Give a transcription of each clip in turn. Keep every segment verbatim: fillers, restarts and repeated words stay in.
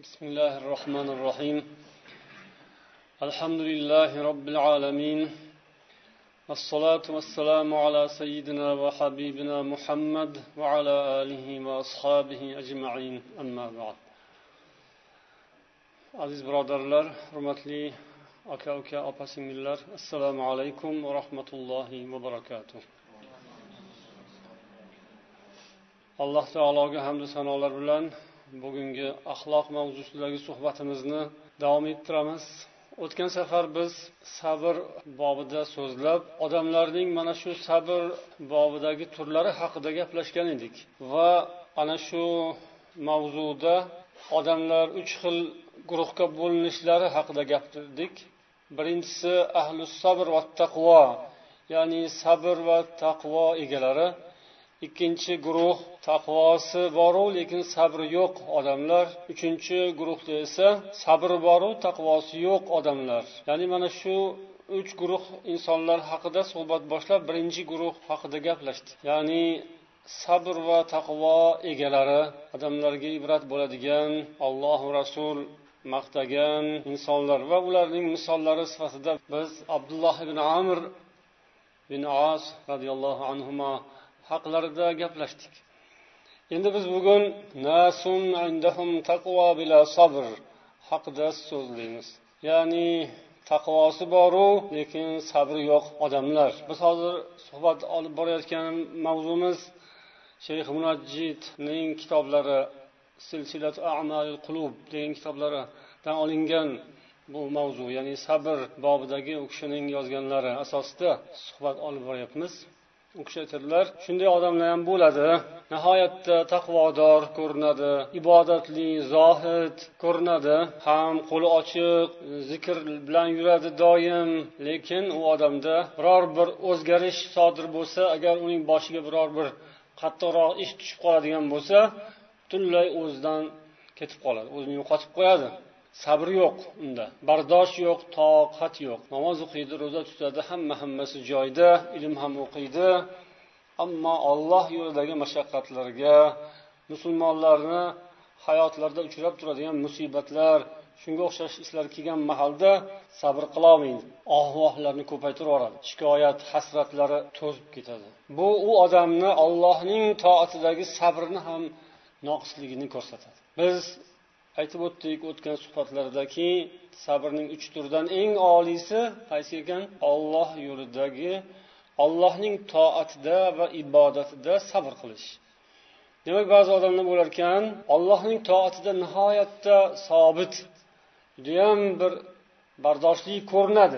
بسم الله الرحمن الرحيم الحمد لله رب العالمين الصلاة والسلام على سيدنا وحبيبنا محمد وعلى آله وأصحابه أجمعين أما بعد عزيز برادرlar, hurmatli aka uka opa singillar, assalomu alaykum va rahmatullohi va barakatuh. Alloh taologa hamd va sanolar bilan bugungi axloq mavzusidagi suhbatimizni davom ettiramiz. O'tgan safar biz sabr bobida so'zlab, odamlarning mana shu sabr bobidagi turlari haqida gaplashgan edik va ana shu mavzuda odamlar uch xil guruhga bo'linishlari haqida gapirdik. Birinchisi ahlus sabr va taqvo, ya'ni sabr va taqvo egalari. Ikkinchi guruh taqvosi boru lekin sabri yo'q odamlar. Uchinchi guruhda esa sabri boru taqvosi yo'q odamlar. Ya'ni mana shu uch guruh insonlar haqida suhbat boshlab, birinchi guruh haqida gaplashdik. Ya'ni sabr va taqvo egalari, odamlarga ibrat bo'ladigan, Alloh va Rasul maqtagan insonlar va ularning misollari sifatida biz Abdulloh ibn Amr bin As radhiyallohu anhuma haqlarida gaplashdik. Endi biz bugun nasun indahum taqvo bila sabr haqida so'zlaymiz. Ya'ni taqvosi boru lekin sabri yo'q odamlar. Biz hozir suhbat olib borayotgan mavzumiz Shayx Munajjidning kitoblari Silsilat a'malil qulub degan kitoblaridan olingan bu mavzu, ya'ni sabr bobidagi u kishining yozganlari asosida suhbat olib boryapmiz. U kishi aytadilar, shunday odamlar ham bo'ladi, nihoyatda taqvodor ko'rinadi, ibodatli, zohid ko'rinadi, ham qo'li ochiq, zikr bilan yuradi doim, lekin u odamda biror bir o'zgarish sodir bo'lsa, agar uning boshiga biror bir qattiqroq ish tushib qoladigan bo'lsa, butunlay o'zidan ketib qoladi, o'zini yo'qotib qo'yadi. Sabr yo'q unda, bardosh yo'q, toqat yo'q. Namoz o'qiydi, ro'za tutadi, hamma hammasi joyida, ilm ham o'qiydi, ammo Alloh yo'lidagi mashaqqatlarga, musulmonlarni hayotlarida uchrab turadigan musibatlar, shunga o'xshash ishlar kelgan mahalda sabr qila olmaydi. Ahvohlarni ko'paytirib yuboradi. Shikoyat, hasratlari to'zib ketadi. Bu u odamni Allohning toatidagi sabrini ham noqisligini ko'rsatadi. Biz aytib o'tdik o'tgan suhbatlardaki, sabrning uch turidan eng oliysi qaysi ekan? Alloh yo'lidagi, Allohning toatida va ibodatida sabr qilish. Demak, ba'zi odamlar bo'lar ekan, Allohning toatida nihoyatda sobit, judayam bir bardoshli ko'rinadi,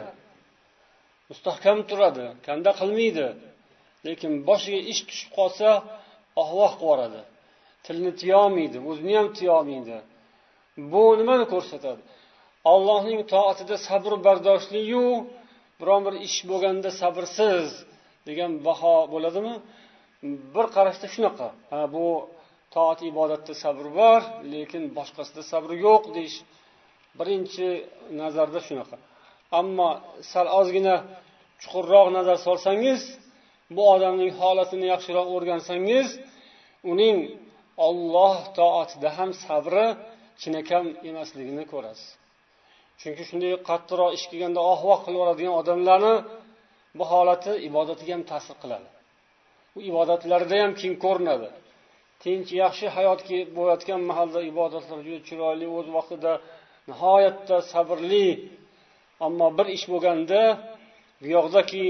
mustahkam turadi, kanda qilmaydi, lekin boshiga ish tushib qolsa, ahvoh qilib yuboradi. Tilni tiyolmaydi, o'zini ham tiyolmaydi. Bu nimani ko'rsatadi? Allohning toatida sabr bardoshli-yu, biron bir ish bo'lganda sabrsiz degan baho bo'ladimi? Bir qarashda shunaqa. Ha, bu toat ibodatda sabr bor, lekin boshqasida sabr yo'q deyish birinchi nazarda shunaqa. Ammo sal ozgina chuqurroq nazar solsangiz, bu odamning holatini yaxshiroq o'rgansangiz, uning Alloh toatida ham sabri chinakam emasligini ko'rasiz. Chunki shunday qattiqroq ish kelganda ahvoh qilib yuboradigan odamlarni bu holati ibodatiga ham ta'sir qiladi. Bu ibodatlarda ham keng ko'rinadi. Tinch, yaxshi hayot bo'layotgan mahalda ibodatlar juda chiroyli, o'z vaqtida nihoyatda sabrli, ammo bir ish bo'lganda bu yoqdaki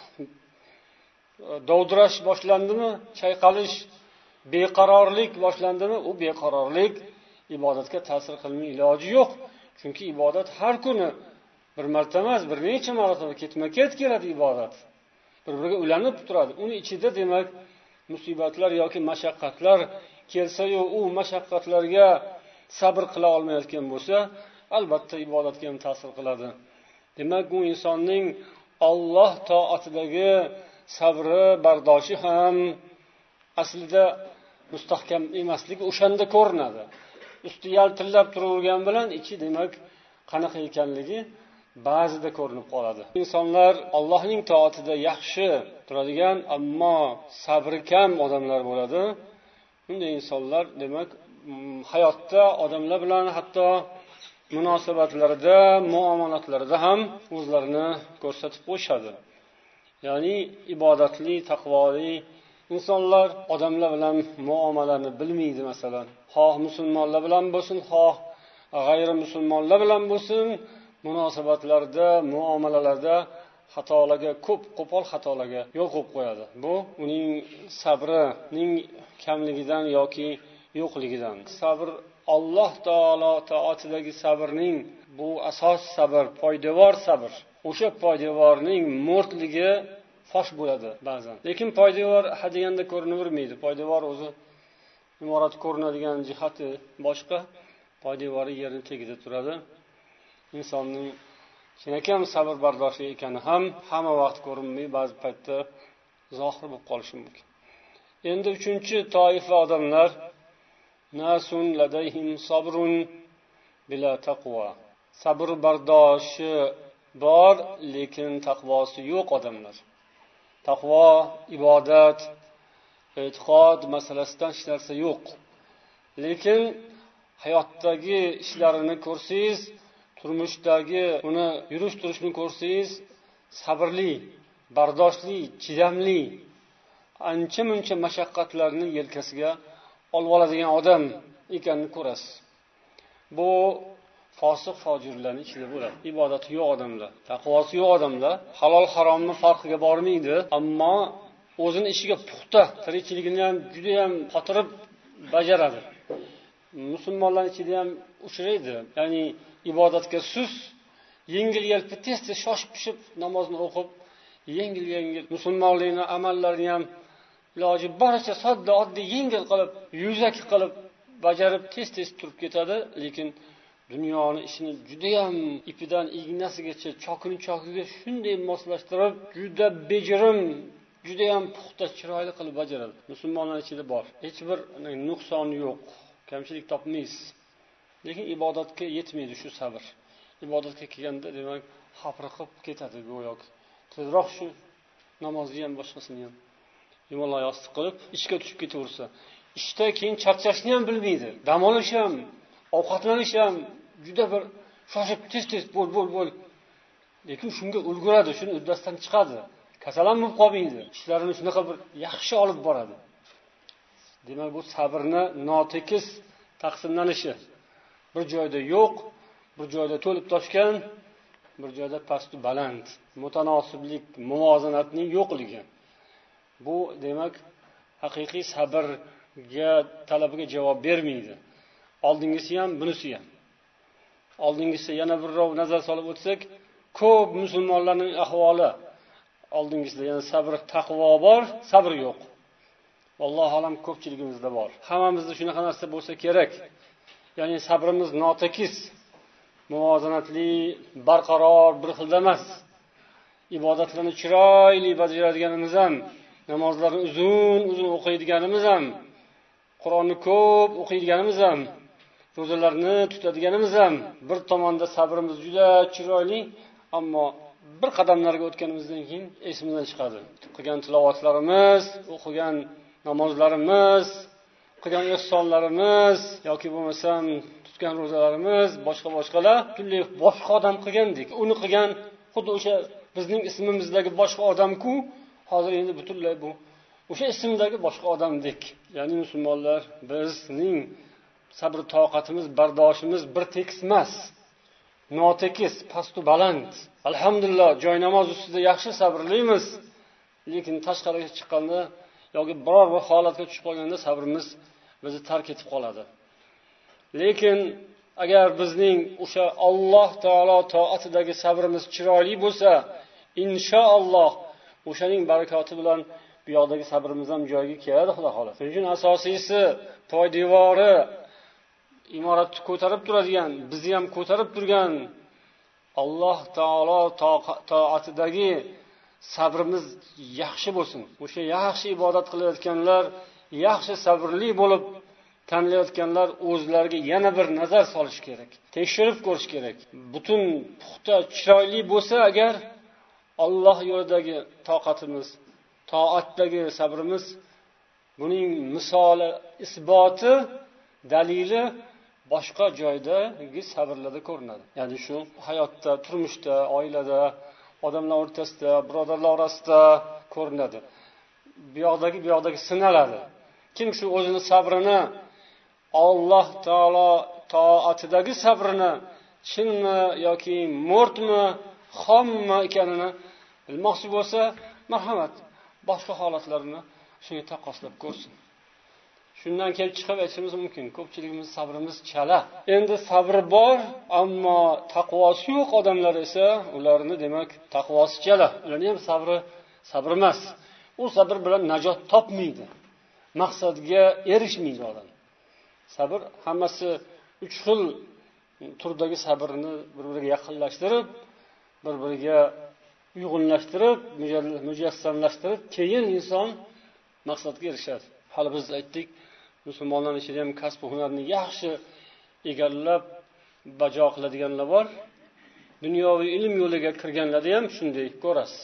dovdirash boshlandimi, chayqalish, beqarorlik boshlandimi, u beqarorlik ibodatga ta'sir qilmay iloji yo'q. Chunki ibodat har kuni bir marta emas, bir necha marotaba ketma-ket keladi ibodat. Bir-biriga ulanib turadi. Uning ichida demak musibatlar yoki mashaqqatlar kelsa-yu, u mashaqqatlarga sabr qila olmayotgan bo'lsa, albatta ibodatga ham ta'sir qiladi. Demak, u insonning Alloh toatidagi sabri, bardoshi ham aslida mustahkam emasligi o'shanda ko'rinadi. Usti yaltillab turavergan bilan ichi demak qanaqa ekanligi ba'zida ko'rinib qoladi. Insonlar Allohning toatida yaxshi turadigan, ammo sabri kam odamlar bo'ladi. Bunday insonlar demak hayotda odamlar bilan hatto munosabatlarida, muomalatlarida ham o'zlarini ko'rsatib qo'yishadi. Ya'ni ibodatli, taqvoli insonlar odamlar bilan muomalani bilmaydi masalan. Xoh musulmonlar bilan bo'lsin, xoh g'ayri musulmonlar bilan bo'lsin, munosabatlarda, muomalalarda xatolarga, ko'p qo'pol xatolarga yo'l qo'yib qo'yadi. Bu uning sabrining kamligidan yoki yo'qligidan. Sabr Alloh taolo toatidagi sabrning bu asos sabr, poydevor sabr. O'sha poydevorning mo'rtligi fosh bo'ladi ba'zan. Lekin poydevor hadeganda ko'rinavermaydi. Poydevor o'zi imorat ko'rinadigan jihati boshqa, poydevori yerning tagida turadi. Insonning chinakam sabr bardoshli ekani ham hamma vaqt ko'rinmay, ba'zi paytda zohir bo'lib qolishi mumkin. Endi uchinchi toifa odamlar nasun ladayhim sabrun bila taqvo. Sabr bardoshi bor, lekin taqvosi yo'q odamlar. Taqvo, ibodat, e'tiqod masalasidan hech narsa yo'q. Lekin hayotdagi ishlarini ko'rsangiz, turmushdagi uni yurish turishni ko'rsangiz, sabrli, bardoshli, chidamli, ancha-muncha mashaqqatlarni yelkasiga olib oladigan odam ekanini ko'rasiz. Bu fosiq fojirlarning ichida bo'ladi. Ibodati yo'q odamlar, taqvosi yo'q odamlar, halol haromni farqiga bormaydi, ammo o'zini ishiga puxta, tirikchiligini ham juda ham xotirib bajaradi. Musulmonlar ichida ham uchraydi. Ya'ni ibodatga sus, yengil-yelpi tez-tez shoshib-pishib namozni o'qib, yengil-yengil musulmonlikning amallarini ham iloji boricha sodda, oddiy, yengil qilib, yuzaki qilib bajarib tez-tez turib ketadi, lekin dunyoni ishini juda ham ipidan ignasigacha, chokini chokiga shunday moslashtirib, juda bejirim, juda ham puxta, chiroyli qilib bajaradi. Musulmonlar ichida bor. Hech bir nuqson yo'q, kamchilik topmaysiz. Lekin ibodatga yetmaydi shu sabr. Ibodatga kelganda, demak, xapriqib ketadi go'yoki. Tezroq shu namozni ham boshqasini ham yomon oyoqsiz qilib ishga tushib ketaversa, ishda keyin charchashni ham bilmaydi. Dam olish ham, ovqatlanish ham juda bir shoshib tez-tez bo'l bo'l bo'l. Lekin shunga ulguradi, shuni uddasidan chiqadi. Kasal ham bo'lib qolmaydi. Ishlarini shunaqa bir yaxshi olib boradi. Demak, bu sabrni notekis taqsimlanishi. Bir joyda yo'q, bir joyda to'lib toshgan, bir joyda past baland, mutanosiblik, muvozanatning yo'qligi. Bu demak haqiqiy sabrga, talabiga javob bermaydi. Oldingisi ham, bunisi ham. Oldingisi yana birrov nazar solib o'tsak, ko'p musulmonlarning ahvoli oldingisida yana sabr, taqvo bor, sabr yo'q. Alloh alam ko'pchiligimizda bor. Hammamizda shunaqa narsa bo'lsa kerak. Ya'ni sabrimiz notekis, muvozanatli, barqaror, bir xilda emas. Ibodatlarni chiroyli bajaradiganimiz ham, namozlarni uzun-uzun o'qiydiganimiz ham, Qur'onni ko'p o'qiydiganimiz ham, ro'zalarni tutadiganimiz ham, bir tomonda sabrimiz juda chiroyli, ammo bir qadamlarga o'tganimizdan keyin esimizdan chiqadi. Qilgan tilovatlarimiz, o'qigan namozlarimiz, qilgan ihsonlarimiz yoki bo'lmasam tutgan ro'zalarimiz, boshqa-boshqalar butunlay boshqa odam qilgandek. Uni qilgan xuddi o'sha bizning ismimizdagi boshqa odam-ku, hozir endi butunlay bu o'sha ismdagi boshqa odamdek. Ya'ni musulmonlar, bizning sabr toqatimiz, bardoshimiz bir tekis emas. Notekis, pastu baland. Alhamdulillah, joy namoz ustida yaxshi sabrlimiz. Lekin tashqariga chiqqanda yoki biror bir holatga tushib qolganda sabrimiz bizni tark etib qoladi. Lekin agar bizning o'sha Alloh taolo toatidagi sabrimiz chiroyli bo'lsa, inshaalloh o'shaning barakoti bilan bu yoqdagi sabrimiz ham joyiga keladi, Xudo xohlasa. Shuning uchun asosiysi poydevori imoratni ko'tarib turadigan, bizni ham ko'tarib turgan Alloh taolo toatidagi sabrimiz yaxshi bo'lsin. O'sha yaxshi ibodat qilayotganlar, yaxshi sabrli bo'lib tanlayotganlar o'zlariga yana bir nazar solish kerak. Tekshirib ko'rish kerak. Butun puxta, chiroyli bo'lsa agar Alloh yo'lidagi toqatimiz, toatdagi sabrimiz, buning misoli, isboti Dalili boshqa joydagi sabrlarda ko'rinadi. Ya'ni shu hayotda, turmushda, oilada, odamlar o'rtasida, birodarlar orasida ko'rinadi. Bu yoqdagi bu yoqdagi sinaladi. Kim shu o'zini sabrini Alloh taolo toatidagi sabrini chinmi yoki mo'rtmi, xommi ekanini bilmoqchi bo'lsa, marhamat, boshqa holatlarini shunga taqqoslab ko'rsin. Shundan kelib chiqib aytishimiz mumkin. Ko'pchiligimiz sabrimiz chala. Endi sabri bor, ammo taqvosi yo'q odamlar esa ularni demak taqvosi chala. Ularning ham sabri sabr emas. U sabr bilan najot topmaydi. Maqsadga erishmaydi odam. Sabr hammasi uch xil turdagi sabrni bir-biriga yaqinlashtirib, bir-biriga uyg'unlashtirib, mujassamlashtirib, keyin inson maqsadga erishadi. Hali biz aytdik, musulmonlar ichida ham kasb hunarni yaxshi egallab bajo qiladiganlar bor. Dunyoviy ilm yo'liga kirganlarda ham shunday ko'rasiz.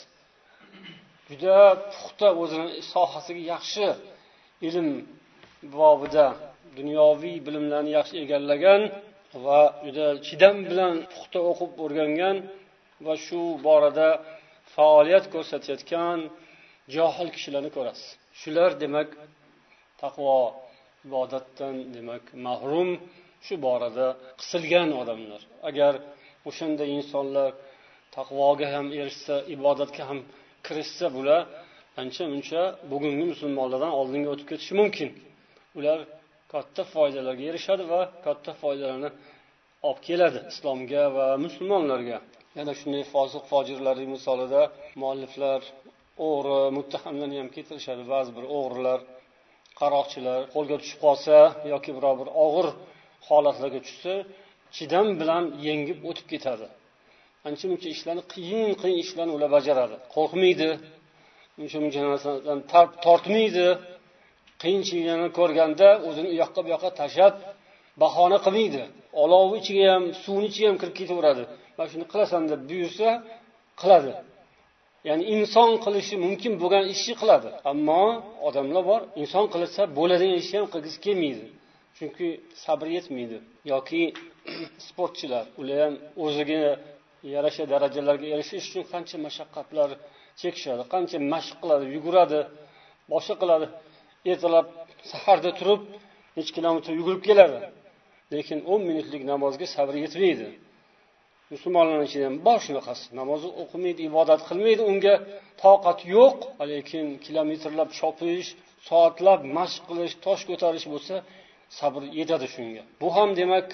Juda puxta o'zining sohasiga yaxshi ilm bobida dunyoviy bilimlarni yaxshi egallagan va juda chidam bilan puxta o'qib o'rgangan va shu borada faoliyat ko'rsatayotgan johil kishilarni ko'rasiz. Shular demak taqvo ibodatdan demak mahrum, shu borada qisilgan odamlar. Agar o'shanday insonlar taqvoga ham erishsa, ibodatga ham kirishsa, bular ancha-muncha bugungi musulmonlardan oldinga o'tib ketishi mumkin. Ular katta foydalarga erishadi va katta foydalarni olib keladi islomga va musulmonlarga. Yana shunday fosiq fojirlarning misolida mualliflar o'g'ri muttahamlarni ham keltirishadi. Ba'zi bir o'g'rilar, qaroqchilar qo'lga tushib qolsa yoki biror bir og'ir holatlarga tushsa, chidam bilan yengib o'tib ketadi. Ancha-muncha ishlarni, qiyin-qiyin ishlarni ular bajaradi. Qo'rqmaydi, uncha-muncha narsadan tortmaydi. Qiyinchiliklarni ko'rganda o'zini u yoqqa bu yoqqa tashlab bahona qilmaydi. Olov ichiga ham, suvning ichiga ham kirib ketaveradi. Mana shuni qilasan deb buyursa, qiladi. Ya'ni inson qilishi mumkin bo'lgan ishni qiladi. Ammo odamlar bor, inson qilsa bo'ladigan ishni ham qilgisi kelmaydi. Chunki sabr yetmaydi. Yoki sportchilar, ular ham o'ziga yarasha darajalarga erishish uchun qancha mashaqqatlar chekishadi, qancha mashq qiladi, yuguradi, boshqa qiladi. Ertalab saharda turib, necha kilometr yugurib keladi. Lekin o'n minutlik namozga sabr yetmaydi. Musulmonlar ichida ham bor shunaqasi. Namoz o'qimaydi, ibodat qilmaydi, unga toqat yo'q, lekin kilometrlab chopish, soatlab mashq qilish, tosh ko'tarish bo'lsa, sabr yetadi shunga. Bu ham demak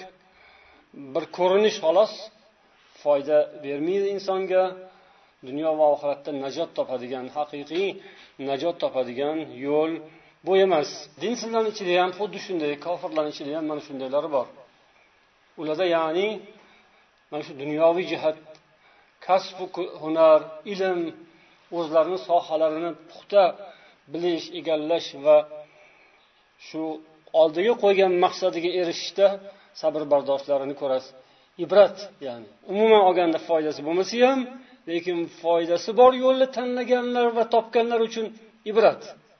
bir ko'rinish xolos, foyda bermaydi insonga. Dunyo va oxiratda najot topadigan, haqiqiy najot topadigan yo'l bu emas. Dinsizlarning ichida ham xuddi shunday, kofirlarning ichida ham mana shundaylar bor. Ularda ya'ni mana shu dunyoviy jihat, kasb, hunar, ilm, o'zlarining sohalarini puxta bilish, egallash va shu oldiga qo'ygan maqsadiga erishishda sabr bardoshlarini ko'rasiz. Ibrat, ya'ni umuman olganda foydasi bo'lmasa ham, lekin foydasi bor yo'lni tanlaganlar va topganlar uchun ibrat.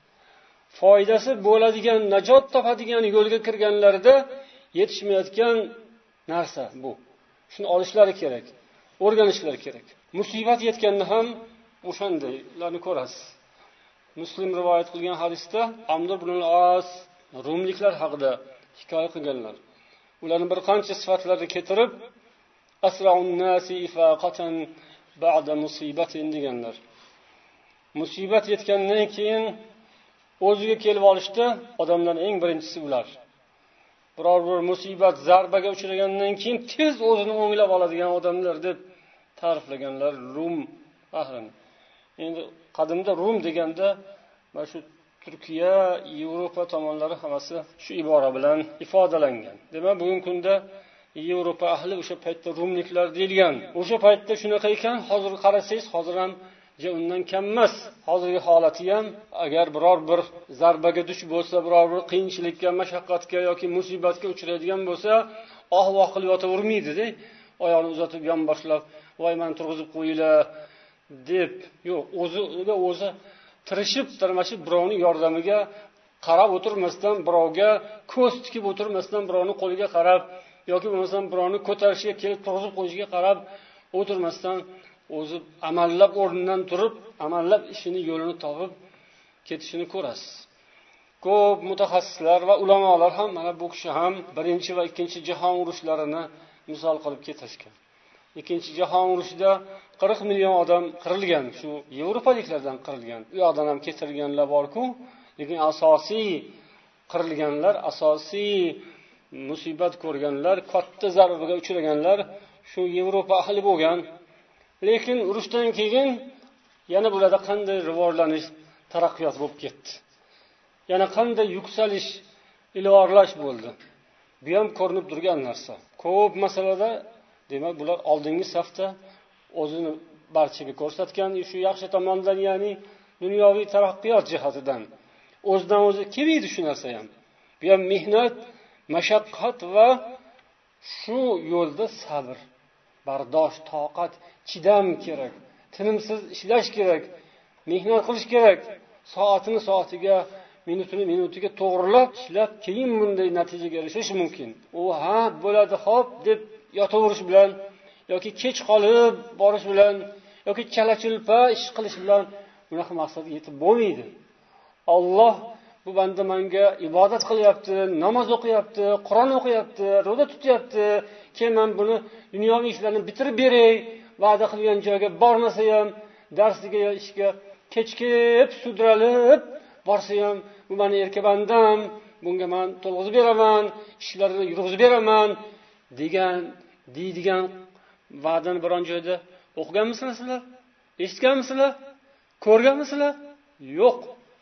Foydasi bo'ladigan, najot topadigan yo'lga kirganlarda yetishmayotgan narsa bu. Shuni olishlari kerak, o'rganishlari kerak. Musibat yetganda ham o'shandaylarni ko'rasiz. Muslim rivoyat qilgan hadisda Amr ibn al-As rumliklar haqida hikoya qilganlar. Ularning bir qancha sifatlarini keltirib, asra'un nasi ifaqatan ba'da musibatin deganlar. Musibat yetgandan keyin o'ziga kelib olishda odamlarning eng birinchisi ular. Biror bir musibat, zarbaga uchragandan keyin tez o'zini o'nglab oladigan odamlar deb ta'riflaganlar Rum ahrini. Endi qadimda Rum deganda mana shu Turkiya, Yevropa tomonlari hammasi shu ibora bilan ifodalangan. Demak, bugungi kunda Yevropa ahli o'sha paytda Rumliklar deyilgan. O'sha paytda shunaqa ekan, hozir qarasangiz, hozir ham undan kam emas. Hozirgi holati ham agar biror bir zarbaga duch bo'lsa, biror bir qiyinchilikka, mashaqqatga yoki musibatga uchraydigan bo'lsa, oh-voh qilib yotavermaydi-da. Oyoqni uzatib yonboshlab, "Voy, men turg'izib qo'yinglar" deb, yo'q, o'ziga o'zi tirishib, tirmashib birovning yordamiga qarab o'tirmasdan, birovga ko'z tikib o'tirmasdan, birovning qo'liga qarab yoki bo'lmasam birovni ko'tarishiga kelib turg'izib qo'yishiga qarab o'tirmasdan, o'zi amallab o'rnidan turib, amallab ishini yo'lini topib ketishini ko'rasiz. Ko'p mutaxassislar va ulamolar ham mana bu kishi ham birinchi va ikkinchi jahon urushlarini misol qilib ketishgan. Ikkinchi jahon urushida qirq million odam qirilgan, shu yevropaliklardan qirilgan. U yoqdan ham ketirilganlar bor-ku, lekin asosiy qirilganlar, asosiy musibat ko'rganlar, katta zarbaga uchraganlar shu Yevropa ahli bo'lgan. Lekin urushdan keyin yana bularda qanday rivojlanish, taraqqiyot bo'lib ketdi. Yana qanday yuksalish, ilg'orlash bo'ldi. Bu ham ko'rinib turgan narsa. Ko'p masalada, demak, bular oldingi safda o'zini barchaga ko'rsatgan, shu yaxshi tomondan, ya'ni dunyoviy taraqqiyot jihatidan o'zidan o'zi kelmaydi shu narsa ham. Bu ham mehnat, mashaqqat va shu yo'lda sabr, bardosh, toqat, chidam kerak. Tinimsiz ishlash kerak, mehnat qilish kerak. Soatini soatiga, minutini minutiga to'g'rilab ishlab, keyin bunday natijaga erishish mumkin. U ha bo'ladi, xo'p deb yotaverish bilan yoki kech qolib borish bilan yoki chala-chulpa ish qilish bilan bunaqa maqsadga yetib bo'lmaydi. Alloh bu banda menga ibodat qilyapti, namoz o'qiyapti, Qur'on o'qiyapti, ro'za tutyapti, keyin men buni dunyoviy ishlarni bitirib beray, va'da qilgan joyga bormasa ham, darsiga yo ishga kechkib sudralib borsa ham, bu meni erka bandam, bunga men to'lg'izib beraman, ishlarni yurg'izib beraman degan, deydigan va'dani biron joyda o'qiganmisizlar sizlar? Eshitganmisizlar? Ko'rganmisizlar? Yo'q.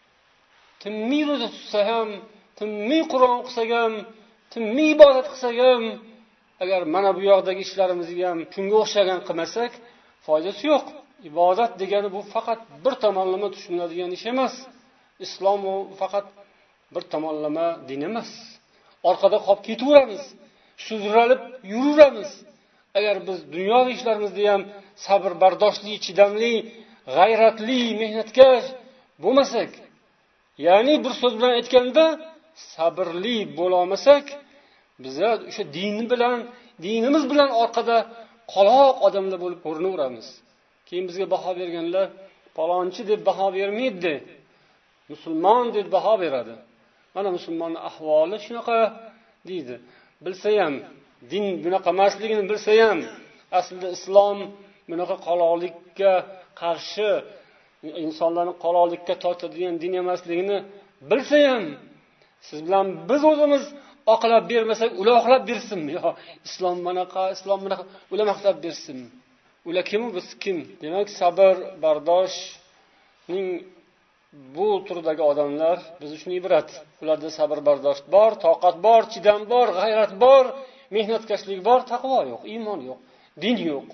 Timmiy ro'za tutsa ham, timmiy Qur'on o'qisa ham, timmiy ibodat qilsa ham, agar mana bu yoqdagi ishlarimizni ham shunga o'xshagan qilmasak, foydasi yo'q. Ibodat degani bu faqat bir tomonlama tushuniladigan ish emas. Islom u faqat bir tomonlama din emas. Orqada qolib ketaveramiz, suzralib yuraveramiz. Agar biz dunyoviy ishlarimizda ham sabr, bardoshli, chidamli, g'ayratli, mehnatkash bo'lmasak, ya'ni bir so'z bilan aytganda sabrli bo'la olmasak, biz o'sha din bilan, dinimiz bilan orqada qoloq odamlar bo'lib ko'rinaveramiz. Keyin bizga baho berganlar palonchi deb baho bermaydi, musulmon deb baho beradi. Mana musulmonning ahvoli shunaqa deydi. Bilsa ham, din bunaqa emasligini bilsa ham, aslida islom bunaqa qoloqlikka qarshi, insonlarni qoloqlikka tortadigan din emasligini bilsa ham, siz bilan biz o'zimiz oqlab bermasak, ular oqlab bersinmi? Yo, islom bunaqa, islom bunaqa, ular maqtab bersin. Ular kim, biz kim? Demak, sabr, bardoshning bu turdagi odamlar biz uchun ibrat. Ularda sabr, bardosh bor, toqat bor, chidam bor, g'ayrat bor, mehnatkashlik bor, taqvo yo'q, iymon yo'q, din yo'q.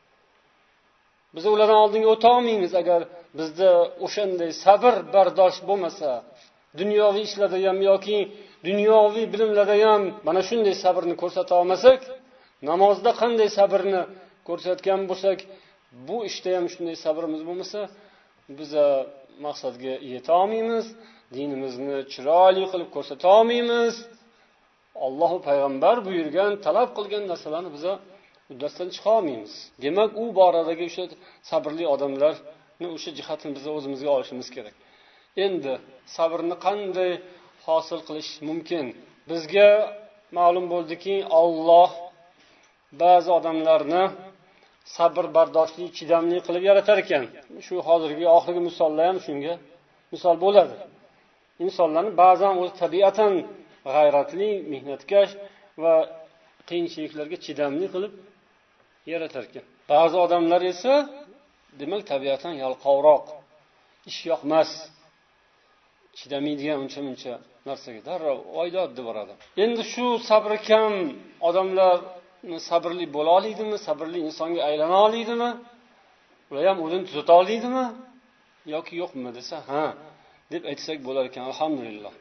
Biz ulardan oldinga o'ta olmaymiz agar bizda o'shanday sabr, bardosh bo'lmasa. Dunyoviy ishlarda ham yoki dunyoviy bilimlarda ham mana shunday sabrni ko'rsata olmasak, namozda qanday sabrni ko'rsatgan bo'lsak, bu ishda ham shunday sabrimiz bo'lmasa, biz maqsadga yeta olmaymiz, dinimizni chiroyli qilib ko'rsata olmaymiz. Alloh payg'ambar buyurgan, talab qilgan narsalarni biz uddasidan chiqa olmaymiz. Demak, u boradagi o'sha sabrli odamlarni o'sha jihatini biz o'zimizga olishimiz kerak. Endi sabrni qanday hosil qilish mumkin? Bizga ma'lum bo'ldiki, Alloh ba'zi odamlarni sabr, bardoshli, chidamli qilib yaratar ekan. Shu hozirgi oxirgi misollar ham shunga misol bo'ladi. Insonlarni ba'zan o'z tabiatan g'ayratli, mehnatkash va qiyinchiliklarga chidamli qilib yaratar ekan. Ba'zi odamlar esa demak tabiatan yalqovroq, ish yoqmas, chidamaydigan uncha-muncha narsaga darrov oydod deb boradi. Endi shu sabri kam odamlar sabrli bo'la oladimi? Sabrli insonga aylana oladimi? Ular ham o'zini tuzata oladimi? Yoki yo'qmi desa, ha deb aytsak bo'lar ekan, alhamdulillah.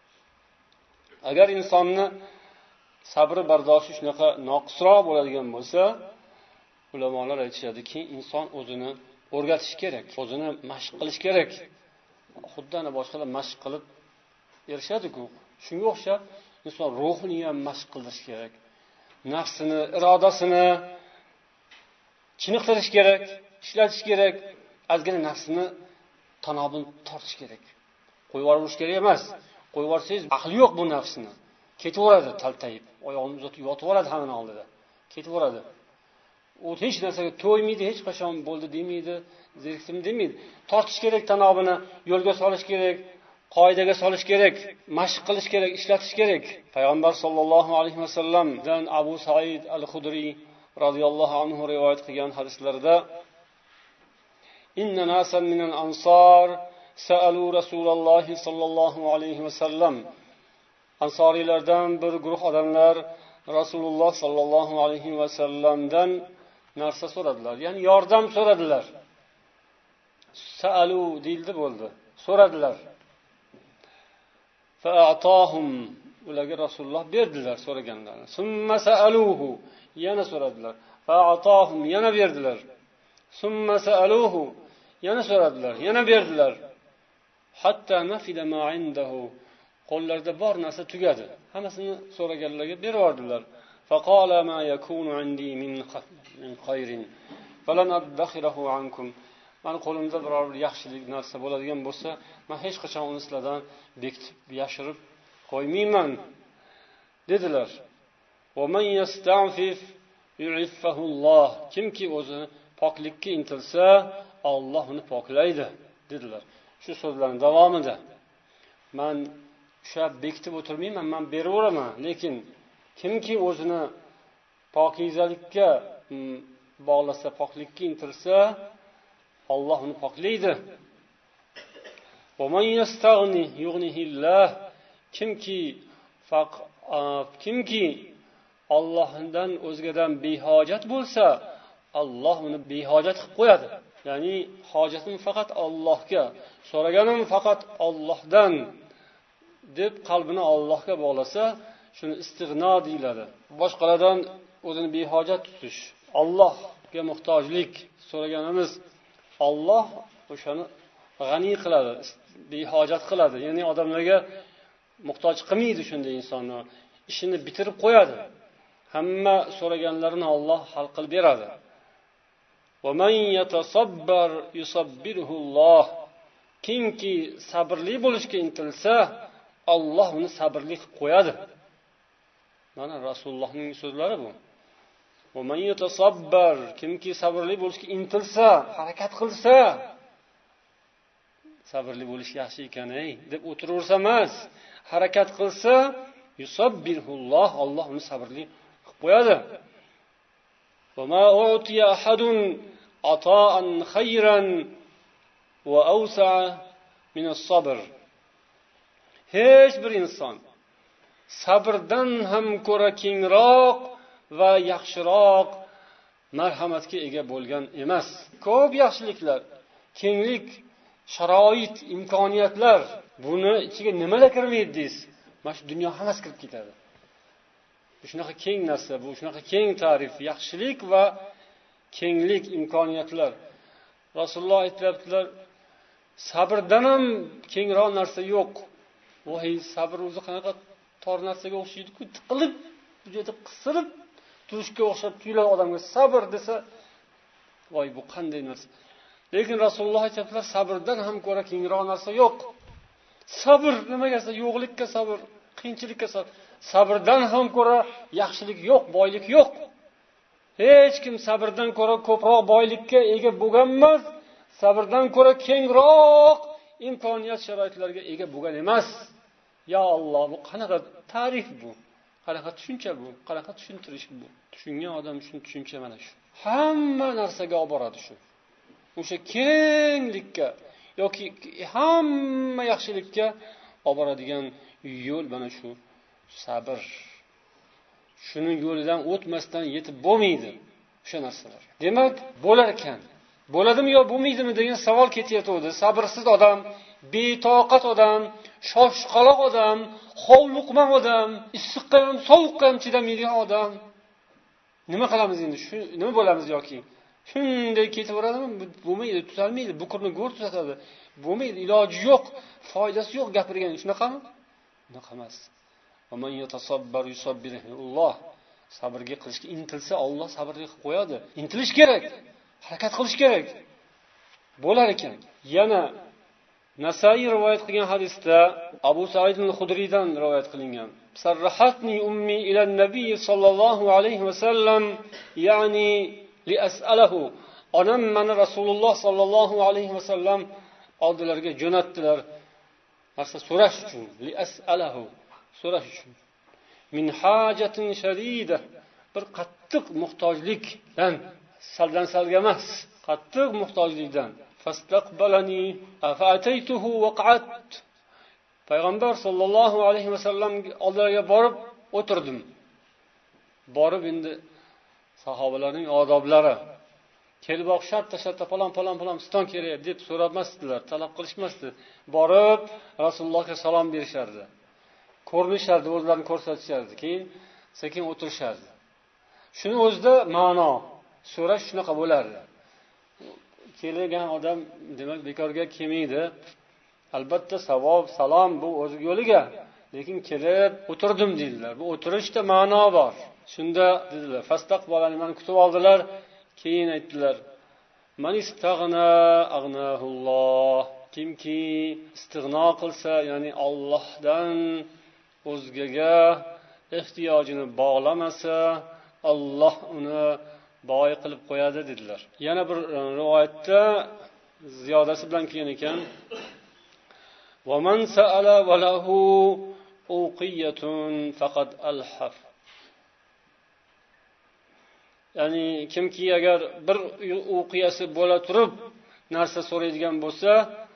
Agar insonni sabri, bardoshi shunaqa noqisroq bo'ladigan bo'lsa, ulamolar aytishadiki, inson o'zini o'rgatish kerak, o'zini mashq qilish kerak. Xuddi ana boshqalar mashq qilib erishadi-ku. Shunga o'xshab inson ruhini ham mashq qilish kerak. Nafsini, irodasini chiniqtirish kerak, ishlatish kerak. Ozgina nafsini tanobini tortish kerak. Qo'yib yuborish kerak emas. Qo'yib yuborsangiz aqli yo'q bu nafsini. Ketaveradi taltayib, oyog'ini uzatib yotib oladi hamma oldida. Ketaveradi. U hech narsaga to'ymaydi, hech qachon bo'ldi demaydi, zerikdim demaydi. Tortish kerak tanobini, yo'lga solish kerak, qoidaga solish kerak, mashq qilish kerak, ishlatish kerak. Payg'ambar sollallohu alayhi vasallamdan Abu Said al-Khudri radhiyallohu anhu rivoyat qilgan hadislarida inna nasan minal ansar sa'alu Rasululloh sollallohu alayhi vasallam, Ansoriylardan bir guruh odamlar Rasululloh sollallohu alayhi vasallamdan narsa so'radilar, ya'ni yordam so'radilar. Sa'alu deyildi bo'ldi. So'radilar. Fa'atahum, ularga Rasululloh berdilar so'raganlarni. Summa sa'aluhu, yana so'radilar. Fa'atahum, yana berdilar. Summa sa'aluhu, yana so'radilar, yana berdilar. Hatta nafida ma indahu, qo'llarida bor narsa tugadi. Hammasini so'raganlarga berib yubordilar. Faqala ma yakunu indi min min khayrin falan adkhirahu ankum. Men qo'limda biror bir yaxshilik narsa bo'ladigan bo'lsa, men hech qachon uni sizlardan bekitib, yashirib qo'ymayman dedilar. Va man yasta'fif yu'iffahu Alloh. Kimki o'zini poklikka intilsa, Alloh uni poklaydi dedilar. Shu so'zlarning davomida men o'sha bekitib o'tirmayman, men beraveraman, lekin kimki o'zini pokizalikka bog'lasa, poklikka intilsa, Alloh uni poklaydi. Va man yastaghni yughnihillah. Kimki faq kimki Allohdan o'zgadan behojat bo'lsa, Alloh uni behojat qilib qo'yadi. Ya'ni hojatim faqat Allohga, so'raganim faqat Allohdan deb qalbini Allohga bog'lasa, shuni istig'no deyiladi. Boshqalardan o'zini behojat tutish, Allohga muhtojlik so'raganimiz, Alloh o'shani g'ani qiladi, behojat qiladi. Ya'ni odamlarga muhtoj qilmaydi shunday insonni. Ishini bitirib qo'yadi. Hamma so'raganlarini Alloh hal qilib beradi. Va man yatasabbar yusabbirhulloh. Kimki sabrli bo'lishga intilsa, Alloh uni sabrli qilib qo'yadi. Mana Rasulullohning so'zlari bu. Va man yatasabbar, kimki sabrli bo'lishga intilsa, harakat qilsa, sabrli bo'lish yaxshi ekan, ey deb o'tiraversa emas, harakat qilsa, yusabbirhulloh, Alloh uni sabrli qilib qo'yadi. Va ma utiya ahadun ata'an khayran va awsa'a min as-sabr. Hech bir inson sabrdan ham ko'ra kengroq va yaxshiroq marhamatga ega bo'lgan emas. Ko'p yaxshiliklar, kenglik, sharoit, imkoniyatlar, buni ichiga nimalar kirmaydi deysiz? Mana shu dunyo hammasi kirib ketadi. Bu shunaqa keng narsa, bu shunaqa keng ta'rif, yaxshilik va kenglik, imkoniyatlar. Rasululloh aytibdilar, sabrdan ham kengroq narsa yo'q. Voy, sabr o'zi qanaqa tor narsaga o'xshaydi-ku, tiqilib, bu yerda qisirib turishga o'xshab tuyuladi odamga. Sabr desa, voy bu qanday narsa. Lekin Rasululloh aytibdilar, sabrdan ham ko'ra kengroq narsa yo'q. Sabr nimaga? Yo'qlikka sabr, qiyinchilikka sabr. Sabrdan ham ko'ra yaxshilik yo'q, boylik yo'q. Hech kim sabrdan ko'ra ko'proq boylikka ega bo'lgan emas, sabrdan ko'ra kengroq imkoniyat, sharoitlarga ega bo'lgan emas. Ya Alloh, bu qanaqa ta'rif bu? Qanaqa tushuncha bu? Qanaqa tushuntirish bu? Tushungan odam uchun tushuncha mana shu. Hamma narsaga olib boradi shu. O'sha kenglikka yoki hamma yaxshilikka olib boradigan yo'l mana shu sabr. Shuni yo'lidan o'tmasdan yetib bo'lmaydi o'sha narsalar. Demak, bo'lar ekan. Bo'ladimi yo bo'lmaydimi degan savol ketyapti. Sabrsiz odam, betoqat odam, shoshqaloq odam, hovliqma odam, issiqqa ham, sovuqqa ham chidamaydigan odam. Nima qilamiz endi? Shu nima bo'lamiz yoki? Shunday ketaveradimi? Bo'lmaydi, tuzalmaydi, bukurni go'r tuzatadi. Bo'lmaydi, iloji yo'q, foydasi yo'q gapirgan. Shunaqami? Unaqa emas. "Aman yatasabbar yusabbirulloh." Sabrga qilishga intilsa, Alloh sabrga qilib qo'yadi. Intilish kerak, harakat qilish kerak. Bo'lar ekan. Yana Nasai rivoyat qilgan hadisda Abu Sa'id al-Khudriydan rivoyat qilingan. Sarrahatni ummi ila an-nabiy sallallohu alayhi va sallam, ya'ni li as'alahu. Onam meni Rasululloh sallallohu alayhi va sallam oldilariga jo'natdilar. Narsa so'rash uchun, li as'alahu, so'rash uchun. Min hajatin shadida, bir qattiq muhtojlikdan, saldan salga emas, qattiq muhtojlikdan. Fastaqbalani afataytuhu waqa'at. Payg'ambar sollallohu alayhi vasallam oldilariga borib o'tirdim. Borib endi sahobalarning odoblari kelib o'xshatda shartta falon falon falon ston kerak deb so'ramasdilar, talab qilishmasdi. Borib Rasulullohga salom berishardi. Ko'rinishardi, o'zlarini ko'rsatishardi, keyin sekin o'tirishardi. Shuni o'zida ma'no, so'rash shunaqa bo'lardi. Kelgan odam demak bekorga kelmaydi. Albatta savob, salom bu o'z yo'liga, lekin kelib o'tirdim dedilar. Bu o'tirishda ma'no bor. Shunda dedilar, fastaqbalani, meni kutib oldilar, keyin aytdilar: "Man istaghna aghnahulloh." Kimki istig'no qilsa, ya'ni Allohdan o'zgaga ehtiyojini bog'lamasa, Alloh uni boy qilib qo'yadi dedilar. Yana bir rivoyatda ziyodasi bilan kelgan ekan: "Va man sa'ala va lahu uqiyatun faqad alhaf." Ya'ni kimki agar bir uqiyasi bo'la turib narsa so'raydigan bo'lsa,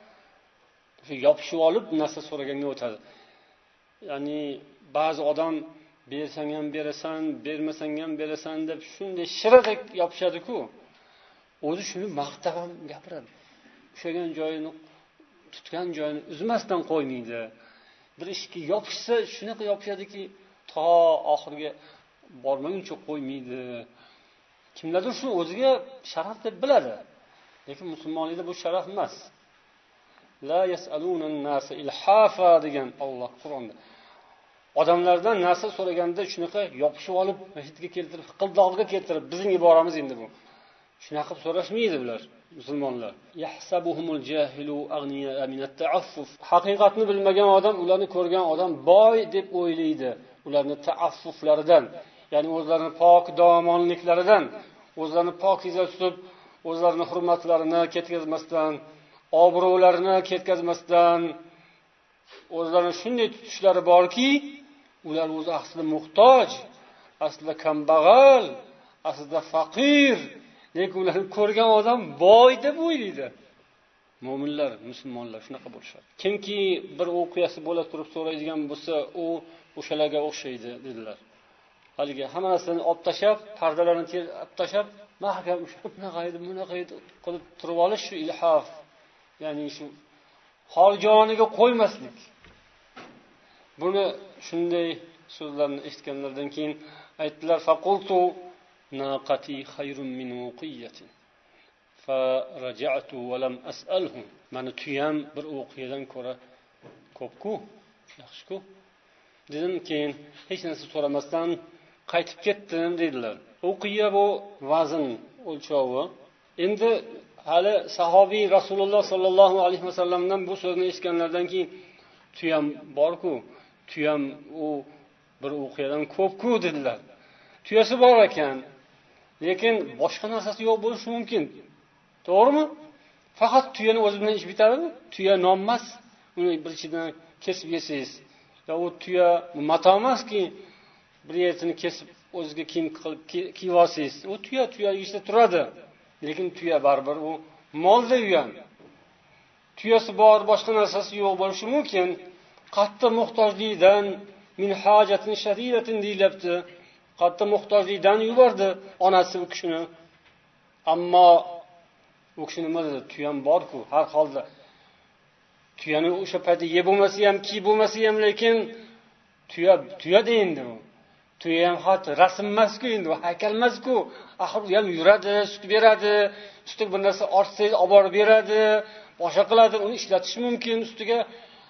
yopishib olib narsa so'raganga o'tadi. Ya'ni ba'zi odam bersang ham berasan, bermasang ham berasan deb shunday shiradek yopishadi-ku. O'zi shuni maqtab ham gapiradi. Ushagan joyini, tutgan joyini uzmasdan qo'ymaydi. Bir ishga yopishsa, shunaqa yopishadiki, to oxiriga bormaguncha qo'ymaydi. Kimlardir shuni o'ziga sharaf deb biladi. Lekin musulmonlikda bu sharaf emas. La yas'alunan nasa ilhafa degan Alloh Qur'onda. Odamlardan narsa so'raganda shunaqa yopishib olib, masjidga keltirib, hiqildog'iga keltirib, bizning iboramiz endi bu. Shunaqa qilib so'rashmaydi bular, musulmonlar. Yahsabuhumul jahilu aghniya min at-ta'affuf. Haqiqatni bilmagan odam, ularni ko'rgan odam boy deb o'ylaydi. Ularni ta'affuflaridan, ya'ni o'zlarini pok domonliklaridan, o'zlarini pokiza tutib, o'zlarining hurmatlarini ketkazmasdan, obro'larini ketkazmasdan, o'zlarini shunday tutishlari borki, ular o'zi aslida muhtoj, aslida kambag'al, aslida faqir, lekin ularni ko'rgan odam boy deb o'ylaydi. Mo'minlar, musulmonlar shunaqa bo'lishadi. Kimki bir o'qiyasi bo'la turib so'raydigan bo'lsa, u o'shalarga o'xshaydi dedilar. Haliga hamma narsani olib tashab, pardalarni olib tashab, mahkam shunaqa edi, bunaqa edi qilib turib olish shu ilhaf. Ya'ni shu hol joniga qo'ymaslik. Buni shunday so'zlarni eshitganlardan keyin aytdilar: "Faqultu naqati khayrun min uqiyati." Fa raja'tu wa lam as'alhu. Mani tuyam bir o'qiyadan ko'ra ko'p-ku, yaxshi-ku. Dedim, keyin hech narsa so'ramasdan qaytib ketdim dedilar. O'qiya bu vazn o'lchovi. Endi hali sahobiy Rasululloh sollallohu alayhi vasallamdan bu so'zni eshitganlardan keyin tuyam bor-ku, tuyam u bir o'qiyadan ko'p-ku dedilar. Tuyasi bor ekan, lekin boshqa narsasi yo'q bo'lishi mumkin. To'g'rimi? Faqat tuyani o'zi bilan ish bitadimi? Tuya non emas, uni bir ichidan kesib yesangiz. Ya u tuya mato emaski, bir yerini kesib o'ziga kiyim qilib kiyib olsangiz. U tuya tuya ishda turadi. Lekin tuya baribir u molda yuyan. Tuyasi bor, boshqa narsasi yo'q bo'lishi mumkin. Qattiq muhtojlikdan, min hajatin shadidatin deyilibdi. Qattiq muhtojlikdan yubordi onasi u kishini. Ammo u kishi nima dedi? Tuyam bor-ku, har holda. Tuyani o'sha paytda yeb bo'lmasa ham, kiyib bo'lmasa ham, lekin tuya tuya deydi u. Tuya ham xot rasm emas-ku endi, haykal emas-ku. Axir u ham yuradi, sut beradi, ustiga bir narsa ortsangiz olib borib beradi, boshqa qiladi, uni ishlatish mumkin, ustiga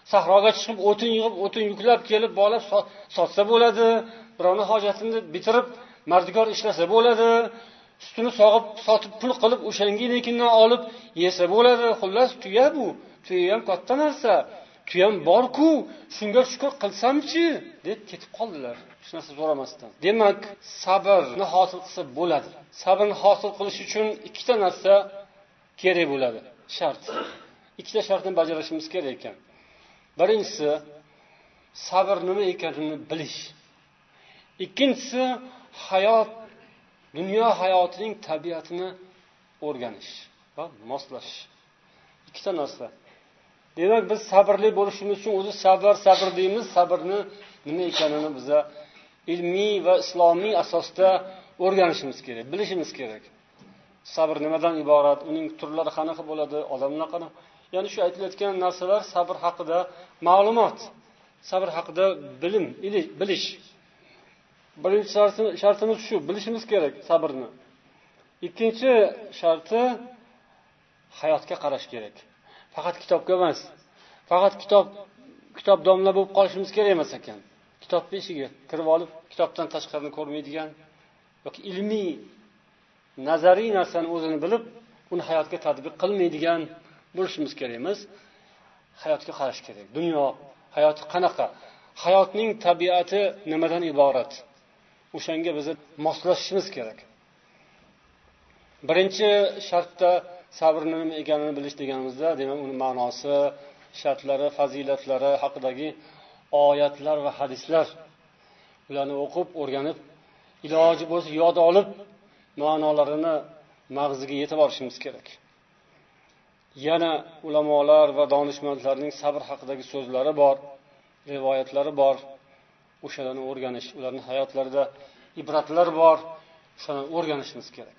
sahroga chiqib o'tin yig'ib, o'tin yuklab kelib, bog'lab sotsa bo'ladi. Birovning hojatini bitirib, mardikor ishlasa bo'ladi. Sutini sog'ib, sotib pul qilib, o'shanginekindan olib yesa bo'ladi. Xullas, tuya bu. Tuya ham katta narsa. Tuyam bor-ku, shunga shukr qilsam-chi, deb ketib qoldilar. Hech narsa so'ramasdan. Demak, sabrni hosil qilsa bo'ladi. Sabrni hosil qilish uchun ikkita narsa kerak bo'ladi. Shart. Ikkita shartni bajarishimiz kerak ekan. Birinchisi, sabr nima ekanini bilish. Ikkinchisi, hayot, dunyo hayotining tabiatini o'rganish va moslash. Ikkita narsa. Demak, biz sabrli bo'lishimiz uchun o'zi sabr, sabr deymiz. Sabrni nima ekanini biz ilmiy va islomiy asosda o'rganishimiz kerak, bilishimiz kerak. Sabr nimadan iborat, uning turlari qanaqa bo'ladi, odamlar qanaqa. Ya'ni shu aytilayotgan narsalar sabr haqida ma'lumot, sabr haqida bilim, bilish. Birinchi shartimiz shu, bilishimiz kerak sabrni. Ikkinchi sharti hayotga qarash kerak. Faqat kitobga emas. Faqat kitob kitob domla bo'lib qolishimiz kerak emas ekan. Kitob beshiga kirib olib, kitobdan tashqarini ko'rmaydigan yoki ilmiy, nazariy narsani o'zini bilib, uni hayotga tatbiq qilmaydigan bo'lishimiz kerak emas. Hayotga qarash kerak. Dunyo hayoti qanaqa? Hayotning tabiati nimadan iborat? O'shanga biz moslashishimiz kerak. Birinchi shartda sabrning nima ekanini bilish deganimizda, demak, uni ma'nosi, shartlari, fazilatlari haqidagi oyatlar va hadislar ularni o'qib, o'rganib, iloji bo'lsa yod olib, ma'nolarini mag'ziga yetib olishimiz kerak. Yana ulamolar va donishmandlarning sabr haqidagi so'zlari bor, rivoyatlari bor. O'shalarni o'rganish, ularning hayotlarida ibratlar bor, shuni o'rganishimiz kerak.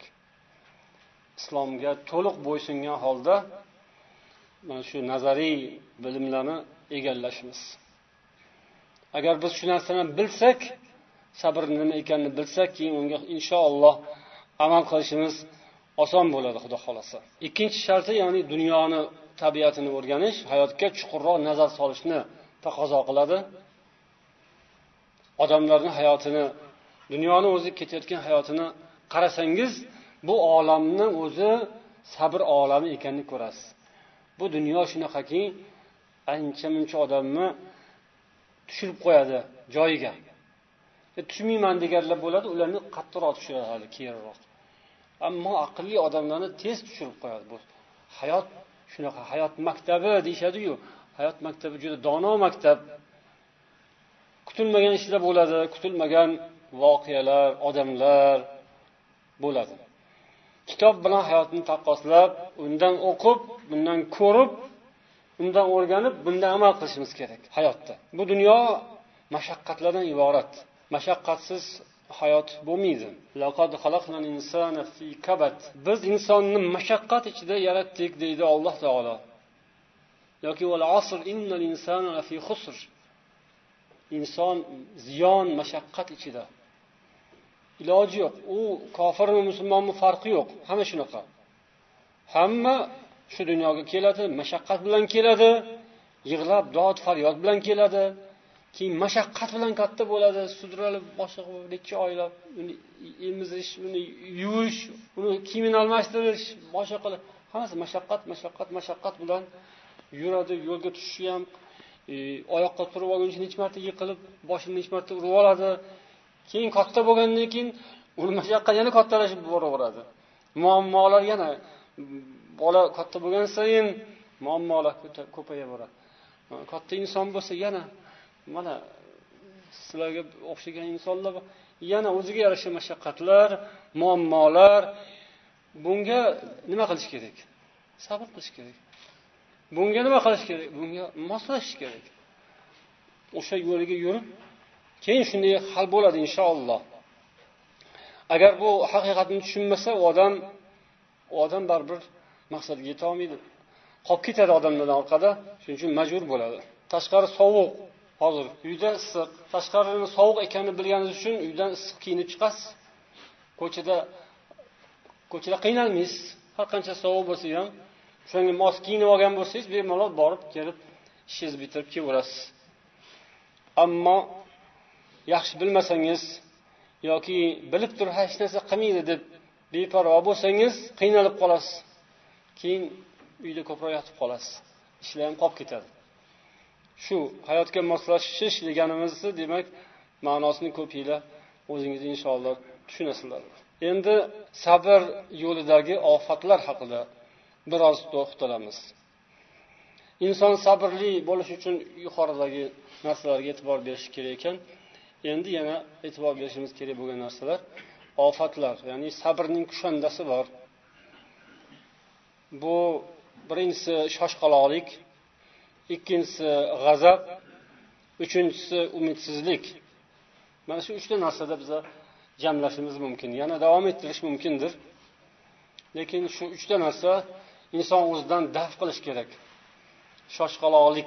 Islomga to'liq bo'ysungan holda mana shu nazariy bilimlarni egallashimiz. Agar biz shu narsani bilsak, sabr nima ekanini bilsak, keyin unga inshaalloh amal qilishimiz oson bo'ladi, Xudo xolasa. Ikkinchi sharti, ya'ni dunyoni tabiatini o'rganish, hayotga chuqurroq nazar solishni taqozo qiladi. Odamlarning hayotini, dunyoni o'zi ketayotgan hayotini qarasangiz, bu olamni o'zi sabr olami ekanini ko'rasiz. Bu dunyo shunaqaki, ancha-muncha odamni tushirib qo'yadi joyiga. E, tushmayman deganlar bo'ladi, ularni qattiqroq tushiradi keyinroq. Ammo aqlli odamlarni tez tushirib qo'yadi bu. Hayot shunaqa, hayot maktabi deyshadi-yu. Hayot maktabi juda dono maktab. Kutilmagan ishlar bo'ladi, kutilmagan voqealar, odamlar bo'ladi. Kitob bilan hayotni taqqoslab, undan o'qib, bundan ko'rib, undan o'rganib, bundan amal qilishimiz kerak hayotda. Bu dunyo mashaqqatlardan iborat. Mashaqqatsiz hayot bo'lmaydi. Laqad xalaqnal insana fi kabad. Biz insonni mashaqqat ichida yaratdik, deydi Alloh taolo. Yoki val asr innal insana lafi khusr. Inson ziyon, mashaqqat ichida. Iloji yo'q. U kofir va musulmonning farqi yo'q. Hamma shunaqa. Hamma shu dunyoga keladi, mashaqqat bilan keladi, yig'lab dod faryod bilan keladi. Keyin mashaqqat bilan katta bo'ladi, sudralib boshqa necha oylab uni emizish, uni yuvish, uni kiyimini almashtirish, boshqa qilib, hammasi mashaqqat, mashaqqat, mashaqqat bilan yuradi, yo'lga tushishi ham e, oyoqqa turib olguncha necha marta yiqilib, boshini necha marta urib oladi. Keyin katta bo'lgandan keyin uni mashaqqat yana kattalashib boraveradi. Muammolar yana bola katta bo'lgan sayin muammolar ko'payib boradi. Katta inson bo'lsa yana mana sizlarga o'xshagan insonlar yana o'ziga yarasha mashaqqatlar, muammolar. Bunga nima qilish kerak? Sabr qilish kerak. Bunga nima qilish kerak? Bunga moslashish kerak. O'sha yo'liga yurib, keyin shunday hal bo'ladi inshaalloh. Agar bu haqiqatni tushunmasa, u odam u odam baribir maqsadga yeta olmaydi. Qolib ketadi odamlardan orqada, shuning uchun majbur bo'ladi. Tashqari sovuq, hozir uyda issiq. Tashqarining sovuq ekanini bilganingiz uchun uydan issiq kiyinib chiqasiz. Ko'chada ko'chada qiynalmaysiz. Har qancha sovuq bo'lsa ham, shunga mos kiyinib olgan bo'lsangiz, bemalol borib kelib ishingizni bitirib kelaverasiz. Ammo yaxshi bilmasangiz yoki bilib turib hech narsa qilmaydi deb beparvo bo'lsangiz qiynalib qolasiz. Keyin uyda ko'proq yotib qolasiz. Ishlar ham qolib ketadi. Shu hayotga moslashish deganimizni, demak, ma'nosini ko'pinglar o'zingiz inshaalloh tushunasizlar. Endi sabr yo'lidagi ofatlar haqida biroz to'xtalamiz. Inson sabrli bo'lish uchun yuqoridagi narsalarga e'tibor berish kerak ekan. Endi yana e'tibor berishimiz kerak bo'lgan narsalar ofatlar, ya'ni sabrning kushandasi bor. Bu birinchisi shoshqaloqlik, ikkinchisi g'azab, uchinchisi umidsizlik. Mana shu uchta narsada biz jamlashimiz mumkin. Yana davom ettirish mumkindir. Lekin shu uchta narsa inson o'zidan daf qilish kerak. Shoshqaloqlik.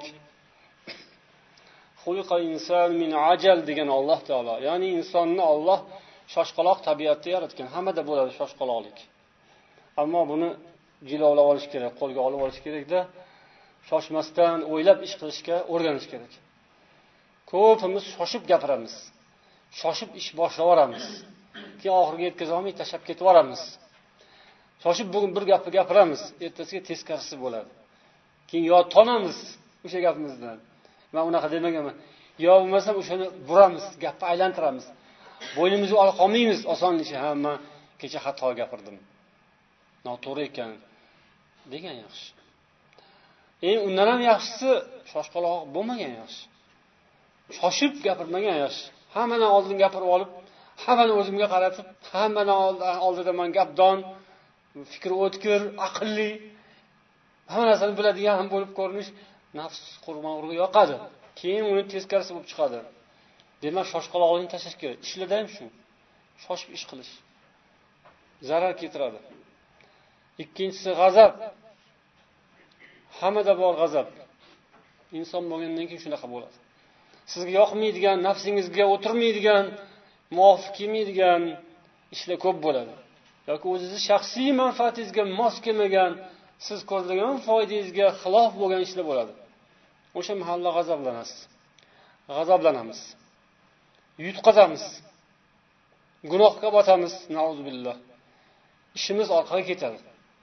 Xuliqal inson min ajal degan Alloh taolo. Ya'ni insonni Alloh shoshqaloq tabiatda yaratgan. Hammada bo'ladi shoshqaloqlik. Ammo buni jilovlab olish kerak, qo'lga olib olish kerakda, shoshmasdan o'ylab ish qilishga o'rganish kerak. Ko'pimiz shoshib gapiramiz. Shoshib ish boshlavoramiz. Keyin oxiriga yetkaza olmay tashlab ketib yoramiz. Shoshib bugun bir gapni gapiramiz, ertasiga teskarisi bo'ladi. Keyin yo tonamiz o'sha gapimizdan. Men unaqa demaganman. Yo bo'lmasa o'shani buramiz, gapni aylantiramiz. Bo'ynimizni olib qolmaymiz osonlikcha. Ha, men kecha xato gapirdim. Noto'g'ri ekan degan yaxshi. Eng undan ham yaxshisi shoshqaloq bo'lmagan yaxshi. Shoshib gapirmagan yaxshi. Hammadan oldin gapirib olib, hammani o'zimga qaratib, hammadan oldida men gapdon, fikri o'tkir, aqlli, hamma narsani biladigan ham bo'lib ko'rinish nafs qurmog'iga yoqadi. Keyin uni teskarisi bo'lib chiqadi. Demak, shoshqaloqlikni tashlash kerak. Ishlarda ham shu. Shoshib ish qilish zarar keltiradi. Ikkinchisi g'azab. Hammada bor g'azab. Inson bo'lgandan keyin shunaqa bo'ladi. Sizga yoqmaydigan, nafsingizga o'tirmaydigan, muvofiq kelmaydigan ishlar ko'p bo'ladi. Yoki o'zingiz shaxsiy manfaatingizga mos kelmagan, siz ko'zlagan foydangizga xilof bo'lgan ishlar bo'ladi. O'sha mahalla g'azablanasiz. G'azablanamiz. Yutqazamiz. Gunohga botamiz, nauzubillah. Ishimiz orqaga ketadi.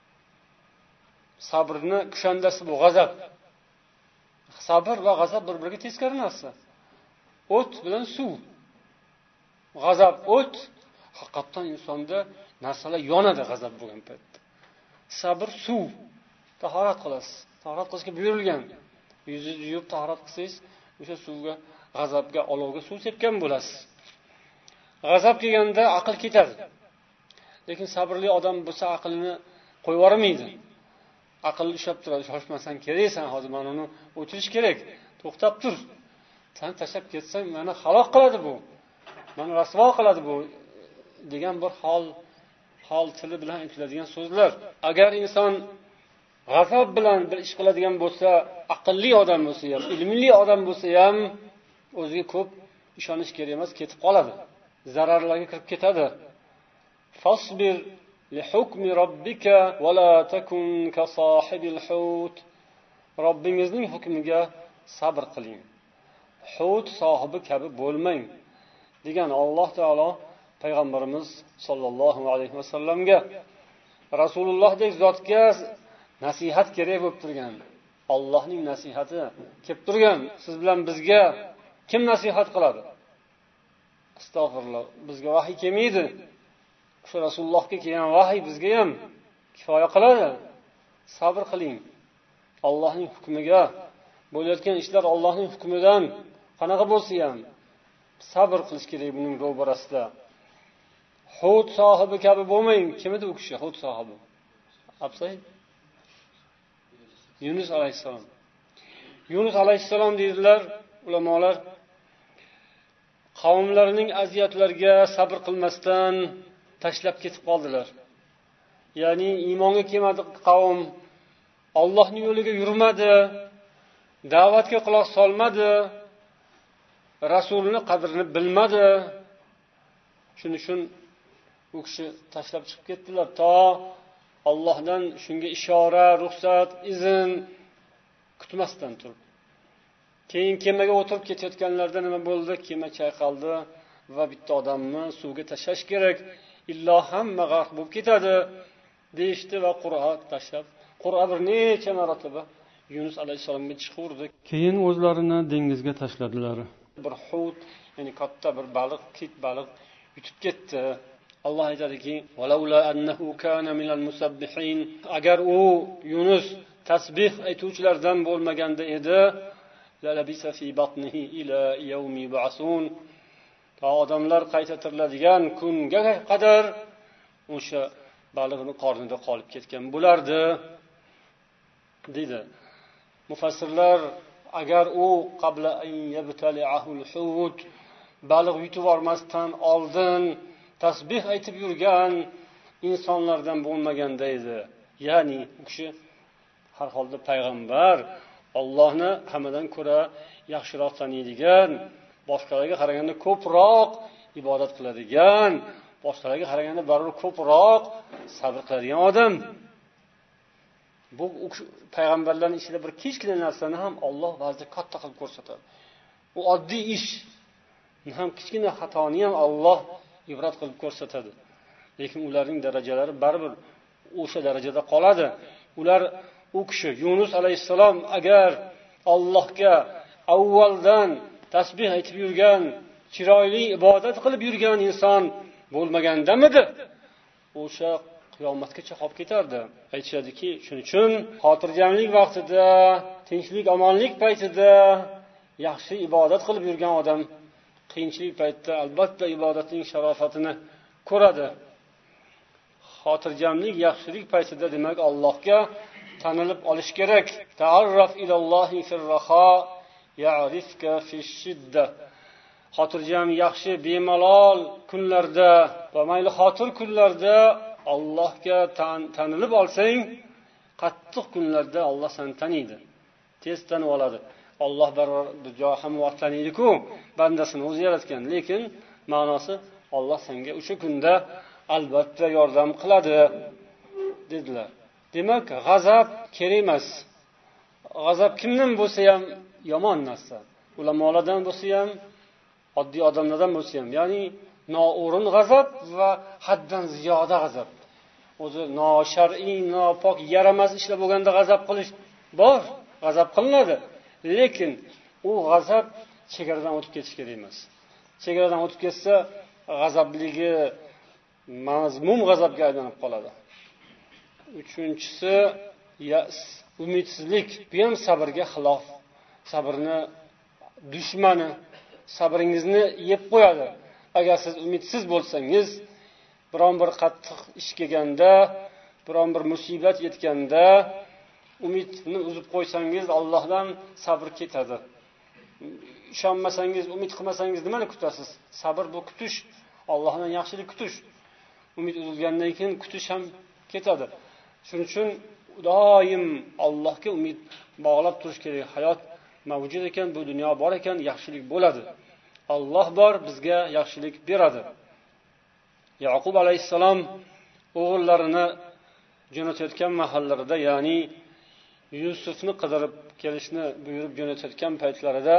Sabrni kushandasi bu g'azab. Sabr va g'azab bir-biriga teskari narsa. O't bilan suv. G'azab o't, haqiqatan insonda narsalar yonadi g'azab bo'lgan paytda. Sabr suv. Tahorat qilasiz. Tahorat qilishga buyurilgan. Yuzingizni yuvib tahorat qilsangiz, o'sha suvga, g'azabga, olovga suv sepgan bo'lasiz. G'azab kelganda aql ketadi. Lekin sabrli odam bo'lsa aqlini qo'yib yubormaydi. Aql ushlab turadi, shoshmasan keraksan, hozir men uni o'chirish kerak. To'xtab tur. Sen tashlab ketsang, meni halok qiladi bu. Meni rasvo qiladi bu degan bir hol hol tili bilan aytiladigan so'zlar. Agar inson g'azab bilan bir ish qiladigan bo'lsa, aqlli odam bo'lsa ham, ilmli odam bo'lsa ham o'ziga ko'p ishonish kerak emas, ketib qoladi. Zararlarga kirib ketadi. Fasbir li hukmi robbika va la takun ka sohibil hut. Robbingizning hukmiga sabr qiling. Hut sohibi kabi bo'lmang degan Alloh taolo payg'ambarimiz sollallohu alayhi vasallamga, Rasulullоhdek zotga nasihat kerak bo'lib turgan. Allohning nasihati kelib turgan. Siz bilan bizga kim nasihat qiladi? Astag'firulloh. Bizga vahiy kelmaydi. Shu Rasulullohga kelgan vahiy bizga ham kifoya qiladi. Sabr qiling. Allohning hukmiga, bo'layotgan ishlar Allohning hukmidan qanaqa bo'lsa ham sabr qilish kerak buning ro'barasida. Hud sohibi kabi bo'lmang. Kim edi u kishi? Hud sohibi. Absay Yunus alayhissalom. Yunus alayhissalom deydilar ulamolar, qavmlarining aziyatlariga sabr qilmasdan tashlab ketib qoldilar. Ya'ni iymonga kelmadi qavm, Allohning yo'liga yurmadi, da'vatga quloq solmadi, Rasulning qadrini bilmadi. Shuning uchun u kishi tashlab chiqib ketdilar to Allohdan shunga ishora, ruxsat, izn kutmasdan turib. keyin kemaga o'tirib ketayotganlarida nima bo'ldi? Kema chayqaldi va bitta odamni suvga tashlash kerak, illo hamma g'arq bo'lib ketadi deyishdi va qur'a tashlab, qur'a bir necha marotaba Yunus alayhissalomga chiqurdi. Keyin o'zlarini dengizga tashladilar. Bir hut, ya'ni katta bir baliq, kit baliq yutib ketdi. Alloh aytadiki: "Walaula annahu kana minal musabbihin", agar u Yunus tasbih aytuvchilardan bo'lmaganda edi, la labisa fi batnihi ila yawmi yub'asun, ta odamlar qayta tiriladigan kunga qadar o'sha balig'ning qornida qolib ketgan bo'lardi dedi. Mufassirlar agar u qabla an yabtali'ahu al-hut, baliq yutib olmasdan oldin tasbih aytib yurgan insonlardan bo'lmaganda edi. Ya'ni u kishi har holda payg'ambar, Allohni hammadan ko'ra yaxshiroq taniydigan, boshqalarga qaraganda ko'proq ibodat qiladigan, boshqalarga qaraganda baribir ko'proq sabr qiladigan odam. Bu payg'ambarlarning ichida bir kichkina narsani ham Alloh ba'zida katta qilib ko'rsatadi. Bu oddiy ish ham, kichkina xatoni ham Alloh ibrat qilib ko'rsatadi. Lekin ularning darajalari baribir o'sha darajada qoladi. Ular u kishi Yunus alayhissalom agar Allohga avvaldan tasbih aytib yurgan, chiroyli ibodat qilib yurgan inson bo'lmagandamidi, o'sha qiyomatgacha qolib ketardi. Aytishadiki, shuning uchun xotirjamlik vaqtida, tinchlik, omonlik paytida yaxshi ibodat qilib yurgan odam qiyinchilik paytida albatta ibodatning sharofatini ko'radi. Xotirjamlik, yaxshilik paytida demak Allohga tanilib olish kerak. Ta'arraf ilallohi fir-raha ya'rifka fish-shidda. Xotirjam, yaxshi, bemalol kunlarda va mayli xotir kunlarda Allohga tan- tanilib olsang, qattiq kunlarda Alloh seni taniydi. Tez tanib oladi. Alloh bir joy ham vaqt taniydi-ku, bandasini o'zi yaratgan, lekin ma'nosi Alloh senga o'sha kunda albatta yordam qiladi dedilar. Demak, g'azab kerak emas. G'azab kimdan bo'lsa ham yomon narsa. Ulamolardan bo'lsa ham, oddiy odamlardan bo'lsa ham, ya'ni noo'rin g'azab va haddan ziyoda g'azab. O'zi noshar'iy, nopok, yaramas ishlar bo'lganda g'azab qilish bor, g'azab qilinadi. Lekin u g'azab chegaradan o'tib ketish kerak emas. Chegaradan o'tib ketsa, g'azabligi mazmum g'azabga aylanib qoladi. Uchinchisi, yas, umidsizlik. Bu ham sabrga xilof. Sabrni dushmani, sabringizni yeb qo'yadi. Agar siz umidsiz bo'lsangiz, biron bir qattiq ish kelganda, biron bir musibat yetganda, umidni uzib qo'ysangiz, Allohdan sabr ketadi. Ishonmasangiz, umid qilmasangiz nimani kutasiz? Sabr bu kutish, Allohdan yaxshilik kutish. Umid uzilgandan keyin kutish ham ketadi. Shuning uchun doim Allohga umid bog'lab turish kerak. Hayot mavjud ekan, bu dunyo bor ekan, yaxshilik bo'ladi. Alloh bor, bizga yaxshilik beradi. Yaqub alayhissalom o'g'illarini jo'natayotgan mahallarida, ya'ni Yusufni qidirib kelishni buyurib jo'natayotgan paytlarida,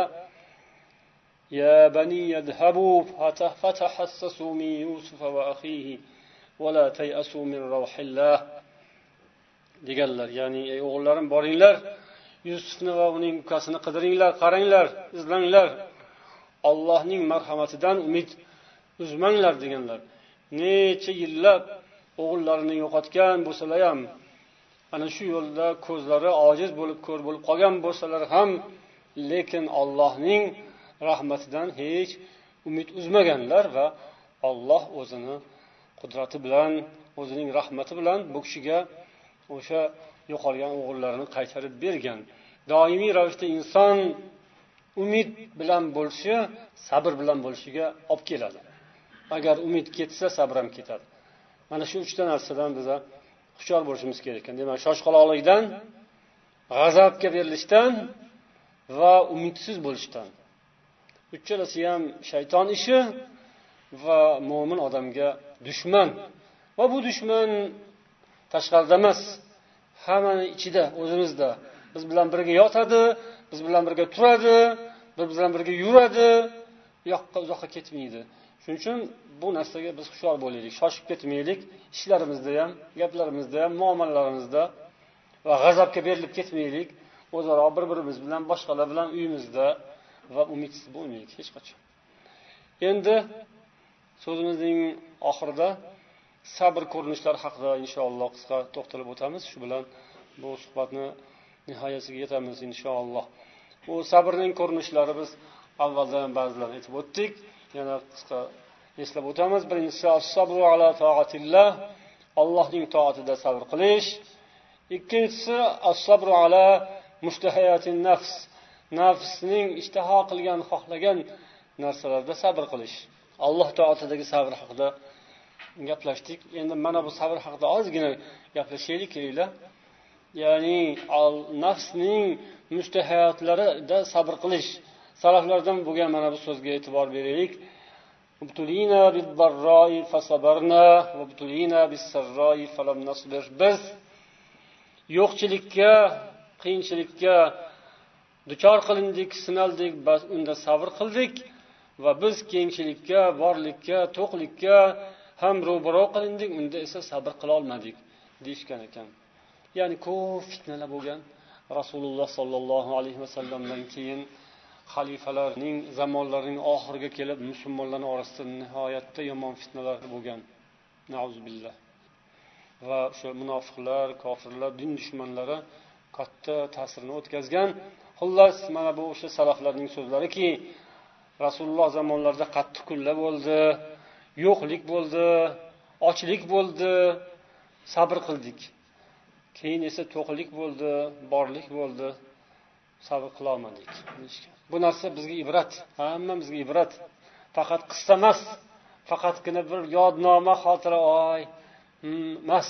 ya bani yadhabu fatahassasu min Yusuf va akhihi va la tayasu min rawhillah deganlar. Ya'ni ey o'g'illarim, boringlar, Yusufni va uning ukasini qidiringlar, qaranglar, izlanglar. Allohning marhamatidan umid uzmanglar deganlar. Necha yillab o'g'illarini yo'qotgan bo'lsalar ham, ana shu yo'lda ko'zlari ojiz bo'lib, ko'r bo'lib qolgan bo'lsalar ham, lekin Allohning rahmatidan hech umid uzmaganlar va Alloh o'zini qudrati bilan, o'zining rahmati bilan bu kishiga o'sha yo'qolgan o'g'illarini qaytarib bergan. Doimiy ravishda inson umid bilan bo'lishi, sabr bilan bo'lishiga olib keladi. Agar umid ketsa, sabr ham ketadi. Mana shu uchta narsadan biz hushyor bo'lishimiz kerak ekan. Demak, shoshqaloqlikdan, g'azabga berilishdan va umidsiz bo'lishdan. Uchalasi ham shayton ishi va mo'min odamga dushman. Va bu dushman tashqarida emas, hammaning ichida, o'zimizda. Biz bilan birga yotadi, biz bilan birga turadi, biz bilan birga yuradi, yoqqa uzoqqa ketmaydi. Shuning uchun bu narsaga biz hushyor bo'laylik, shoshib ketmaylik, ishlarimizda ham, gaplarimizda ham, muomalalarimizda va g'azabga berilib ketmaylik. O'zaro bir-birimiz bilan, boshqalar bilan uyimizda va umidsiz bo'lmaylik hech qachon. Endi so'zimizning oxirida sabr ko'rinishlari haqida inshaalloh qisqa to'xtalib o'tamiz. Shu bilan bu suhbatni nihoyasiga yetamiz inshaalloh. Bu sabrning ko'rinishlari biz avvaldan ba'zilarini aytib o'tdik. Yana qisqa eslab o'tamiz. Birinchisi as-sabru ala ta'atillah, Allohning toatida sabr qilish. Ikkinchisi as-sabru ala mushtahayatin nafs, nafsning ishtaho qilgan, xohlagan narsalarda sabr qilish. Alloh toatidagi sabr haqida gaplashdik. Endi mana bu sabr haqida ozgina gaplashaylik keraklar. Ya'ni nafsning mushtahayotlarida sabr qilish. Salaflardan bo'lgan mana bu so'zga e'tibor beraylik. Ubtulina bid-darra'i fasabarna va ubtulina bis-sarra'i falam nasbir. Biz yo'qchilikka, qiyinchilikka duchor qilindik, sinaldik, bas unda sabr qildik va biz kengchilikka, borlikka, to'qlikka ham ro'baro qilindik, unda esa sabr qila olmadik deyishgan ekan. Ya'ni ko'p fitnalar bo'lgan. Rasululloh sollallohu alayhi vasallamdan keyin xalifalarning zamonlarining oxiriga kelib musulmonlarning orasida nihoyatda yomon fitnalar bo'lgan. Nauzubillah. Va o'sha munofiqlar, kofirlar, din dushmanlari katta ta'sirini o'tkazgan. Xullas, mana bu o'sha salaflarning so'zlariki, Rasululloh zamonlarida qattiq kunlar bo'ldi, yo'qlik bo'ldi, ochlik bo'ldi, sabr qildik. Keyin esa to'qlik bo'ldi, borlik bo'ldi, sabr qila olmadik. Bu narsa bizga ibrat, hammamizga ibrat. Faqat qissa emas, faqatgina bir yodnoma, xotira oy emas.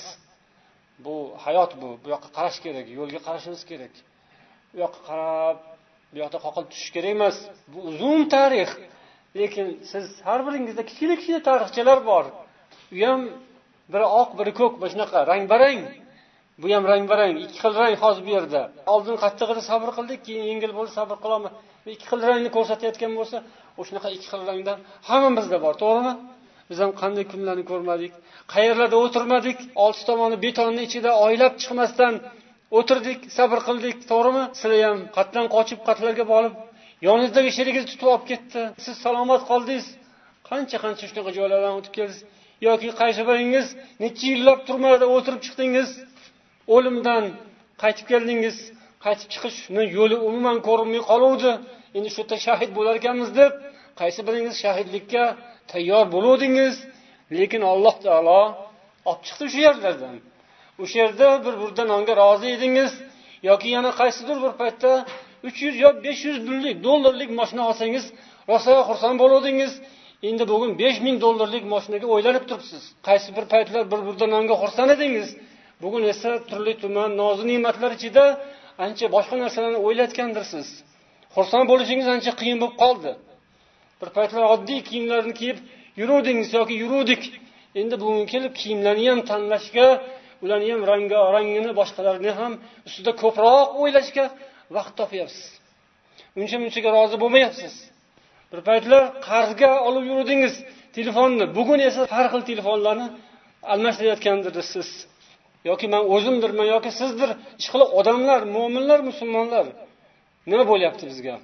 Bu hayot bu. Bu yoqqa qarash kerak, yo'lga qarashimiz kerak. Bu yoqqa qarab, bu yoqda qoqilib tushish kerak emas. Bu uzun tarix. Lekin siz har biringizda kichik-kichik tarixchalar bor. U ham biri oq, biri ko'k, mana shunaqa rang-barang. Bu ham rang-barang, ikki xil rang hozir bu yerda. Oldin qattiqroq sabr qildik, keyin yengil bo'ldi, sabr qilamiz. Ikki xil rangni ko'rsatayotgan bo'lsa, o'shunaqa ikki xil rangdan hammamizda bor, to'g'rimi? Biz ham qanday kunlarni ko'rmadik, qayerlarda o'tirmadik, olti tomoni betonning ichida oylab chiqmasdan o'tirdik, sabr qildik, to'g'rimi? Sizlar ham qatdan qochib, qatlarga borib, yoningizdagi sherigingizni tutib olib ketdi. Siz salomat qoldingiz. Qancha-qancha shunaqa joylardan o'tib keldingiz. Yoki qaysi biringiz necha yillab turmada o'tirib chiqdingiz. O'limdan qaytib keldingiz. Qaytib chiqishni yo'li umuman ko'rinmay qoluvdi. Endi shu yerda shahid bo'lar ekanmiz deb, qaysi biringiz shahidlikka tayyor bo'luvdingiz. Lekin Alloh taolo olib chiqdi o'sha yerlardan. O'sha yerda bir-biridan nonga rozi edingiz yoki yana qaysidir bir paytda uch yuz yo besh yuz dollarlik mashina olsangiz, rosa xursand bo'luvdingiz. Endi bugun besh ming dollarlik mashinaga o'ylanib turibsiz. Qaysi bir paytlar bir-biridan nonga xursand edingiz. Bugun esa turli tuman noz ne'matlar ichida ancha boshqa narsalarni o'ylayotgandirsiz. Xursand bo'lishingiz ancha qiyin bo'lib qoldi. Bir paytlar oddiy kiyimlarni kiyib yuruvdingiz yoki yuruvdik. Endi bugun kelib kiyimlarni ham tanlashga, ularni ham rang-rangini, boshqalarini ham ustida ko'proq o'ylashga vaqt topyapsiz. Uncha-munchaga rozi bo'lmayapsiz. Bir paytlar qarzga olib yuruvdingiz telefonni. Bugun esa har xil telefonlarni almashtirayotgandirsiz. Yoki men o'zimdirman yoki sizdir, ishqilib odamlar, mu'minlar, musulmonlar. Nima bo'lyapti bizga?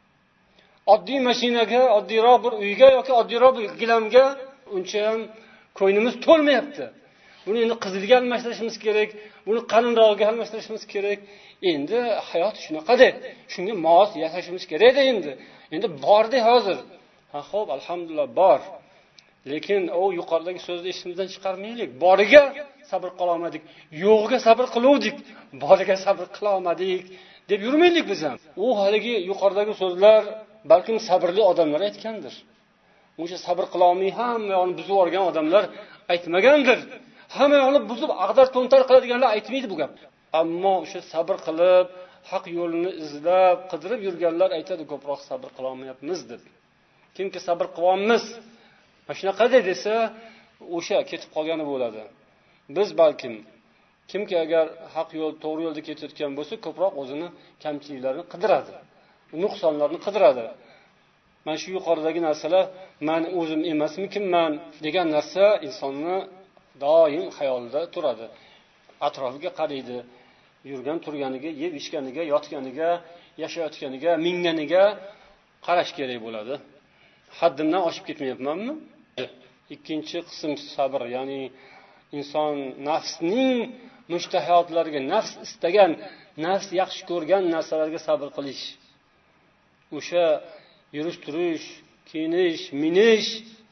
Oddiy mashinaga, oddiyroq bir uyga yoki oddiyroq bir gilamga uncha ham ko'nglimiz to'lmayapti. Buni endi qizilga almashtirishimiz kerak, buni qalinrog'iga almashtirishimiz kerak. Endi hayot shunaqa-da. Shunga mos yashashimiz kerak-da endi. Endi bordi hozir. Ha, xo'p, alhamdulillah bor. Lekin u yuqoridagi so'zni eshimizdan chiqarmaylik. Boriga sabr qila olmadik, yo'g'iga sabr qiluvdik, boriga sabr qila olmadik deb yurmaylik biz ham. U haligi yuqoridagi so'zlar balkim sabrli odamlar aytgandir. O'sha sabr qila olmay hamma yo'lni buzib yuborgan odamlar aytmagandir. Hamma yo'lni buzib ag'dar to'ntar qiladiganlar aytmaydi bu gap. Ammo o'sha sabr qilib, haq yo'lini izlab, qidirib yurganlar aytadi ko'proq sabr qila olmayapmiz deb. Kimki sabr qilyapmiz, mana shunaqa desa, o'sha ketib qolgani bo'ladi. Biz balkim kimki agar haq yo'l, to'g'ri yo'lda ketayotgan bo'lsa, ko'proq o'zini kamchiliklarini qidiradi. nuqsonlarni qidiradi. Mana shu yuqoridagi narsalar men o'zim emasmikinman degan narsa insonni doim xayolida turadi. Atrofiga qaraydi, yurgan turganiga, yeb ichganiga, yotganiga, yashayotganiga, minganiga qarash kerak bo'ladi. Haddimdan oshib ketmayapmanmi? Ikkinchi qism sabr, ya'ni inson nafsning mushtahayotlariga, nafs istagan, nafs yaxshi ko'rgan narsalarga sabr qilish. O'sha yurish, turish, kiyinish, minish,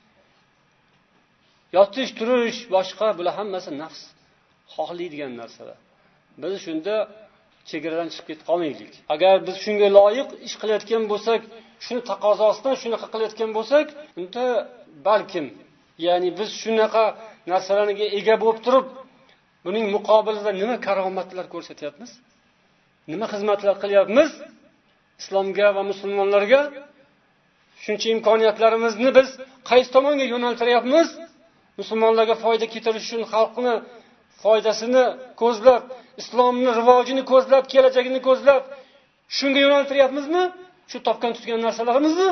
yotish, turish, boshqa bular hammasi nafs xohlaydigan narsalar. Biz shunda chegaradan chiqib ketib qolmaylik. Agar biz shunga loyiq ish qilayotgan bo'lsak, shuni taqozosidan shunaqa qilayotgan bo'lsak, unda balkim, ya'ni biz shunaqa narsalarga ega bo'lib turib, buning muqobilida nima karomatlar ko'rsatyapmiz? Nima xizmatlar qilyapmiz? Islomga va musulmonlarga shuncha imkoniyatlarimizni biz qaysi tomonga yo'naltiryapmiz? Musulmonlarga foyda keltirish uchun xalqni foydasini ko'zlab, islomni rivojini ko'zlab, kelajagini ko'zlab shunga yo'naltiryapmizmi? Shu topgan tutgan narsalarimizni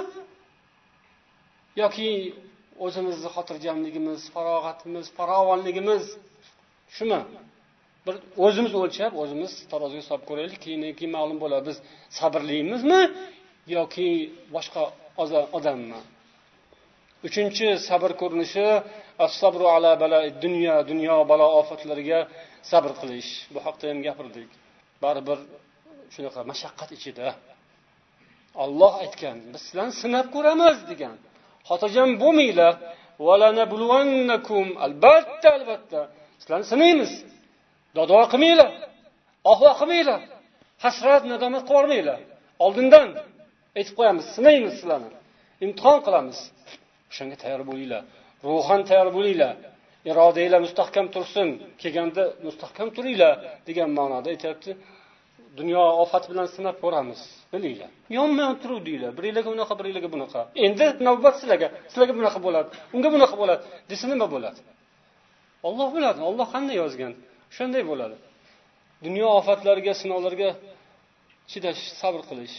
yoki o'zimizni xotirjamligimiz, farog'atimiz, farovonligimiz shumi? Bir o'zimiz o'lchab, o'zimiz taroziga solib ko'raylik, keyin keyin ma'lum bo'ladi biz sabrlimizmi yoki boshqa odammi? Uchinchi sabr ko'rinishi as-sabru ala bala'id dunya, dunyo balo ofatlariga sabr qilish. Bu haqda ham gapirdik. Baribir shunaqa mashaqqat ichida Alloh aytgan, biz sizlarni sinab ko'ramiz degan. Xotirjam bo'lmanglar, wala nabluwannakum, albatta albatta sizlarni sinaymiz. Dodvo qilmanglar, ahvo qilmanglar, hasrat nadomat qilmanglar. Oldindan aytib qo'yamiz, sinaymiz sizlarni. Imtihon qilamiz. Shunga tayyor bo'linglar. Ruhan tayyor bo'linglar. Irodanglar mustahkam tursin. Kelganda mustahkam turinglar degan ma'noda aytayapti. Dunyo ofat bilan sinab ko'ramiz, bilinglar. Yonma turuvdinglar. Biringlarga unaqa, biringlarga bunaqa. Endi navbat sizlarga. Sizlarga bunaqa bo'ladi, unga bunaqa bo'ladi. Desa nima bo'ladi? Alloh biladi. Alloh qanday yozgan? Shunday bo'ladi. Dunyo ofatlariga, sinovlarga chidash, sabr qilish.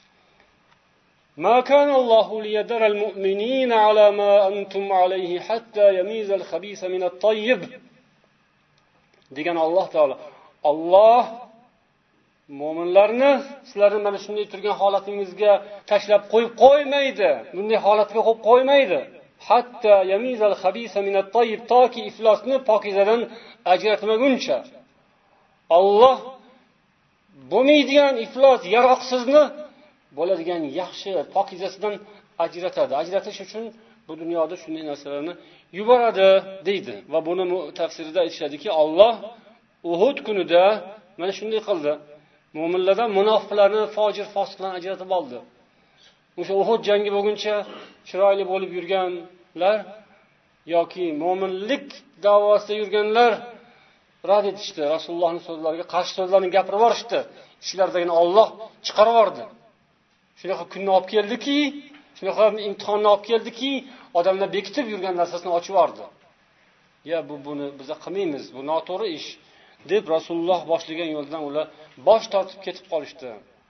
ما كان الله ليذر المؤمنين على ما أنتم عليه حتى يميز الخبيث من الطيب degan Alloh taolo. Alloh mu'minlarni sizlarni mana shunday turgan holatingizga tashlab qo'yib qo'ymaydi. Bunday holatga qo'yib qo'ymaydi. Hatta yamizal khabisa min at-tayyib, toki iflosni pokizadan ajratmaguncha. Alloh bo'lmaydigan iflos, yaroqsizni bo'ladigan yaxshi pokizasidan ajratadi. Ajratish uchun bu dunyoda shunday narsalarni yuboradi deydi. Va buni tafsirida aytishadiki, Alloh Uhud kunida mana shunday qildi. Mo'minlardan munofiqlarni, fojir, fosiqlarni ajratib oldi. O'sha Uhud jangi bo'lguncha chiroyli bo'lib yurganlar yoki mo'minlik da'vosida yurganlar rad etishdi. Rasulullohning so'zlariga qarshi so'zlarni gapirib yuborishdi. Ishlaridagini Alloh chiqarib yubordi. Shunaqa kunni olib keldiki, shunaqa imtihonni olib keldiki, odamlar bekitib yurgan narsasini ochib yubordi. Ya bu buni biz qilmaymiz, bu noto'g'ri ish deb Rasululloh boshlagan yo'ldan ular bosh tortib ketib qolishdi.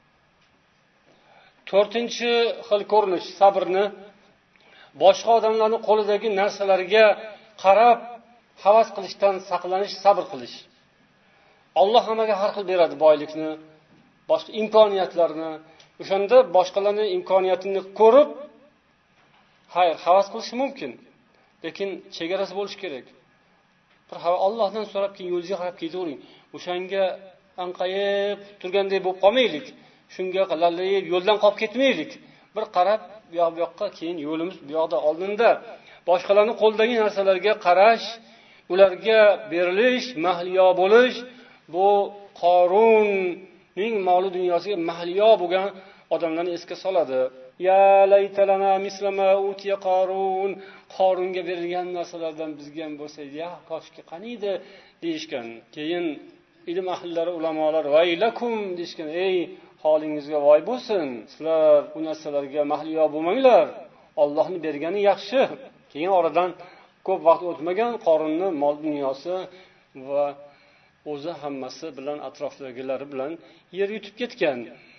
To'rtinchi xil ko'rinish sabrni boshqa odamlarning qo'lidagi narsalarga qarab havas qilishdan saqlanish, sabr qilish. Alloh hammaga har xil beradi boylikni, boshqa imkoniyatlarni. O'shanda boshqalarning imkoniyatini ko'rib, hayr, havas qilish mumkin, lekin chegarasi bo'lish kerak. Bir Allohdan so'rab keyin yo'lga qarab ketavering. O'shanga anqayib turganday bo'lib qolmaylik. Shunga qilallayib yo'ldan qolib ketmaylik. Bir qarab, bu yoq bu yoqqa, keyin yo'limiz bu yoqda oldinda. Boshqalarning qo'ldagi narsalarga qarash, ularga berilish, mahliyo bo'lish, bu Qorunning moli dunyosiga mahliyo bo'lgan odamlarni esga soladi. Ya laytalana mislama utiya Qorun, Qorunga berilgan narsalardan bizga ham bo'lsa, ya koshki qaniydi deyishgan. Keyin ilm ahllari, ulamolar vaylakum deyishgan. Ey, holingizga voy bo'lsin. Sizlar bu narsalarga mahliyo bo'lmanglar. Allohning bergani yaxshi. Keyin oradan ko'p vaqt o'tmagan Qorunning mol dunyosi va o'zi hammasi bilan, atrofdagilari bilan yer yutib ketgan.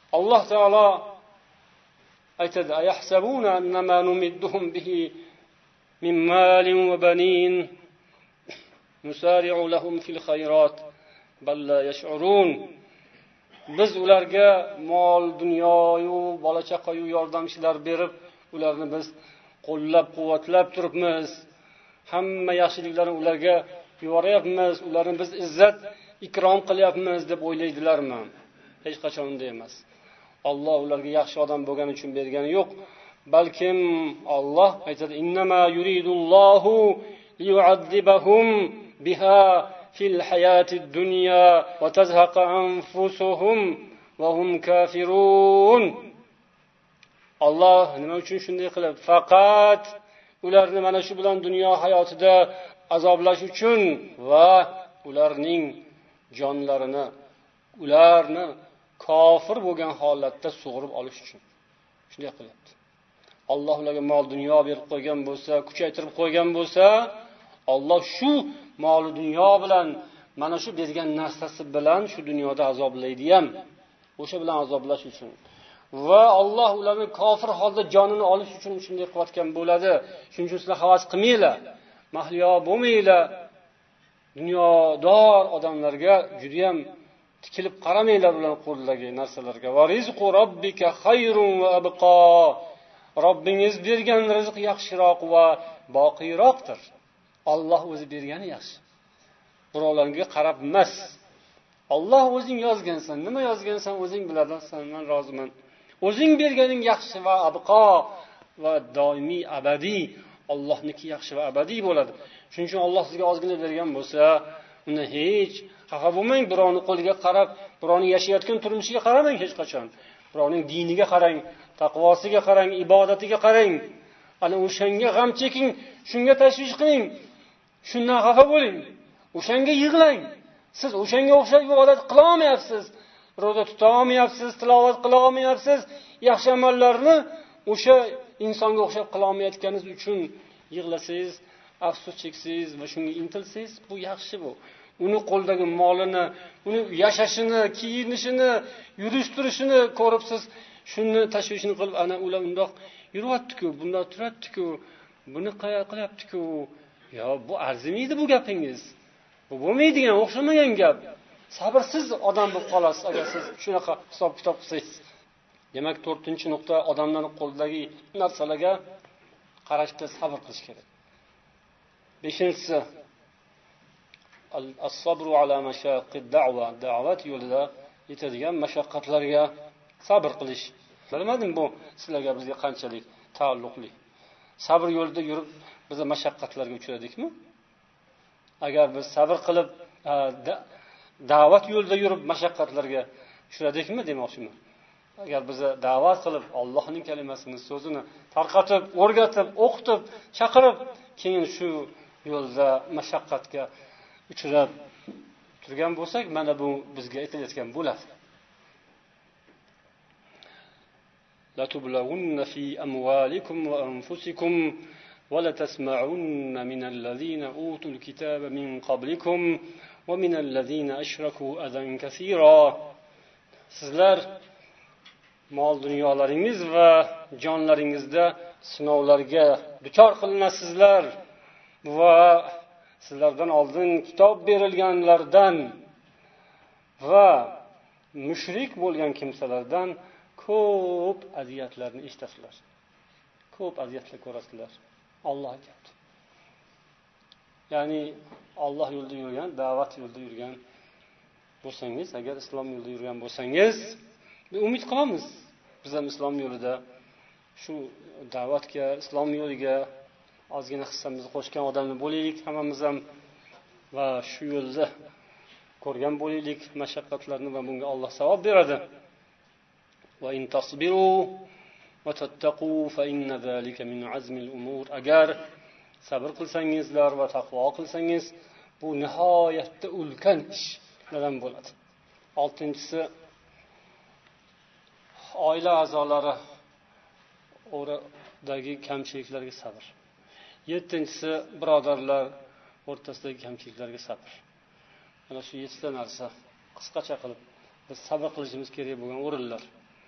alloh taolo aytadi: ayahsabuna annama numidduhum bihi min malin va banin nusari'u lahum fil khayrat bal la yash'urun. Biz ularga mol dunyoyu bola chaqayu yordamchilar berib, ularni biz qo'llab-quvvatlab turibmiz. Hamma yaxshiliklarni ularga yuboryapmiz, ularni biz izzat ikrom qilyapmiz deb o'ylaydilarmi? Hech qachon unday emas. Alloh ularga yaxshi odam bo'lgani uchun bergani yo'q. Balkim Alloh aytadi: "Innama yuridullohu liyu'adzibahum biha fil hayatid dunya va tazhaqa anfusuhum va hum kafirun." Alloh nima uchun shunday qilib? Faqat ularni mana shu bilan dunyo hayotida azoblash uchun va ularning jonlarini, ularni kofir bo'lgan holatda sug'urib olish uchun shunday qilyapti. Alloh ularga mol dunyo berib qo'ygan bo'lsa, kuchaytirib qo'ygan bo'lsa, Alloh shu mol dunyo bilan, mana shu bergan narsasi bilan shu dunyoda azoblaydi ham. O'sha bilan azoblash uchun. Va Alloh ularni kofir holda jonini olish uchun shunday qilayotgan bo'ladi. Shuning uchun sizlar havas qilmanglar, mahliyo bo'lmanglar. Dunyodor odamlarga juda ham tikilib qaramanglar ularning qo'lidagi narsalarga. Va rizqu robbika xayrun va abqa. Robbingiz bergan rizq yaxshiroq va boqiyroqdir. Alloh o'zi bergani yaxshi. Birovlarga qarab emas. Alloh o'zing yozgansan, nima yozgansan o'zing bilasan, men roziman. O'zing berganing yaxshi va abqo va doimiy abadiy. Allohniki yaxshi va abadiy bo'ladi. Shuning uchun Alloh sizga ozgina bergan bo'lsa, uni hech xafa bo'lmang, birovning qo'liga qarab, birovning yashayotgan turmushiga qaramang hech qachon. Birovning diniga qarang, taqvosiga qarang, ibodatiga qarang. Ana o'shanga g'am cheking, shunga tashvish qiling. Shundan xafa bo'ling. O'shanga yig'lang. Siz o'shanga o'xshab ibodat qila olmayapsiz. Ro'za tuta olmayapsiz, tilovat qila olmayapsiz. Yaxshi amallarni o'sha insonga o'xshab qila olmayotganingiz uchun yig'lasangiz, afsus cheksiz va shunga intilsangiz, bu yaxshi bu. Uni qo'ldagi molini, uni yashashini, kiyinishini, yurish turishini ko'rib siz shuni tashvishini qilib, ana ular undoq yuryapti-ku, bundoq turibdi-ku, buni qilyapti-ku. Yo, bu arzimaydi bu gapingiz. Bu bo'lmaydigan, o'xshamagan gap. Sabrsiz odam bo'lib qolasiz agar siz shunaqa hisob-kitob qilsangiz. Demak, to'rtinchi nuqta, odamlarning qo'lidagi narsalarga qarashda sabr qilish kerak. beshinchisi, as-sabru ala mashaqqid da'wa, da'vat yo'lida yetadigan mashaqqatlarga sabr qilish. Bilmadim bu sizlarga, bizga qanchalik taalluqli. Sabr yo'lida yurib biz mashaqqatlarga uchradikmi? Agar biz sabr qilib da'vat yo'lida yurib mashaqqatlarga uchradikmi demoqchiman. Agar biz da'vat qilib Allohning kalimasini, so'zini tarqatib, o'rgatib, o'qitib, chaqirib, keyin shu yo'lda mashaqqatga uchrab turgan bo'lsak, mana bu bizga aytilayotgan bo'ladi. La tublawunna fi amwalikum va anfusikum va la tasma'unna min allazina utul kitaba min qablikum va min allazina ashraku adan kaseera. Sizlar mol dunyolaringiz va jonlaringizda sinovlarga duchor qilinasizlar va sizlardan oldin kitob berilganlardan va mushrik bo'lgan kimsalardan ko'p aziyatlarni eshitasizlar. Ko'p aziyatlar ko'rasizlar. Alloh aytadi. Ya'ni Alloh yo'lida yurgan, da'vat yo'lida yurgan bo'lsangiz, agar islom yo'lida yurgan bo'lsangiz, umid qilamiz biz ham islom yo'lida shu da'vatga, islom yo'liga ozgina hissamizni qo'shgan odamlar bo'laylik hammamiz ham va shu yo'lda ko'rgan bo'laylik mashaqqatlarni va bunga Alloh savob beradi. Va in tasbiru va tattaqu fa inna zalika min azmil umur. Agar sabr qilsangizlar va taqvo qilsangiz, bu nihoyatda ulkan ishlardan bo'ladi. oltinchisi, oila a'zolari o'radagi kamchiliklarga sabr. yettinchisi, birodarlar o'rtasidagi kamchiliklarga sabr. Mana shu yettita narsa qisqacha qilib biz sabr qilishimiz kerak bo'lgan o'rinlar.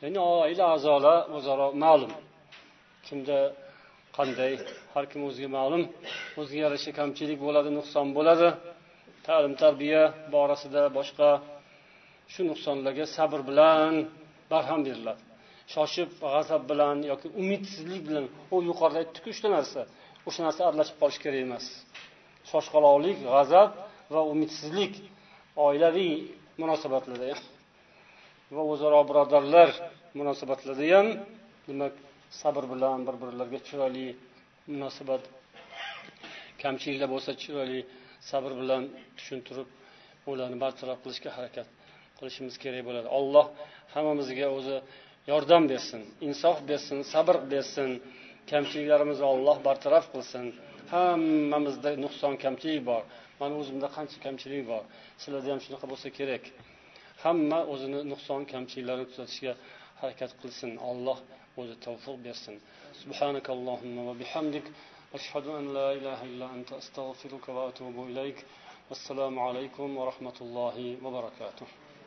ya'ni oila a'zolar o'zaro ma'lum, kimda qanday, har kim o'ziga ma'lum, o'ziga yarasha kamchilik bo'ladi, nuqson bo'ladi. Ta'lim tarbiya borasida boshqa shu nuqsonlarga sabr bilan barham beriladi. Shoshib g'azab bilan yoki umidsizlik bilan, u yuqorida aytdik uchta narsa, o'sha narsa aralashib qolish kerak emas. Shoshqaloqlik, g'azab va umidsizlik oilaviy munosabatlarda ham va o'zaro birodarlar munosabatlarida ham, demak, sabr bilan bir-birlarga chiroyli munosabat, kamchiliklar bo'lsa chiroyli sabr bilan tushuntirib, ularni bartaraf qilishga harakat qilishimiz kerak bo'ladi. Alloh hammamizga o'zi yordam bersin, insof bersin, sabr bersin. Kamchiliklarimizni Alloh bartaraf qilsin. Hammamizda nuqson, kamchilik bor. Mana o'zimda qancha kamchilik bor. Sizlarda ham shunaqa bo'lsa kerak. Hamma o'zini nuqson, kamchiliklarini tuzatishga harakat qilsin. Alloh o'zi tavfiq bersin. Subhanakallohumma va bihamdik, ashhadu an la ilaha illa anta, astaghfiruka va atubu ilayk. Assalomu alaykum va rahmatullohi va barakatuh.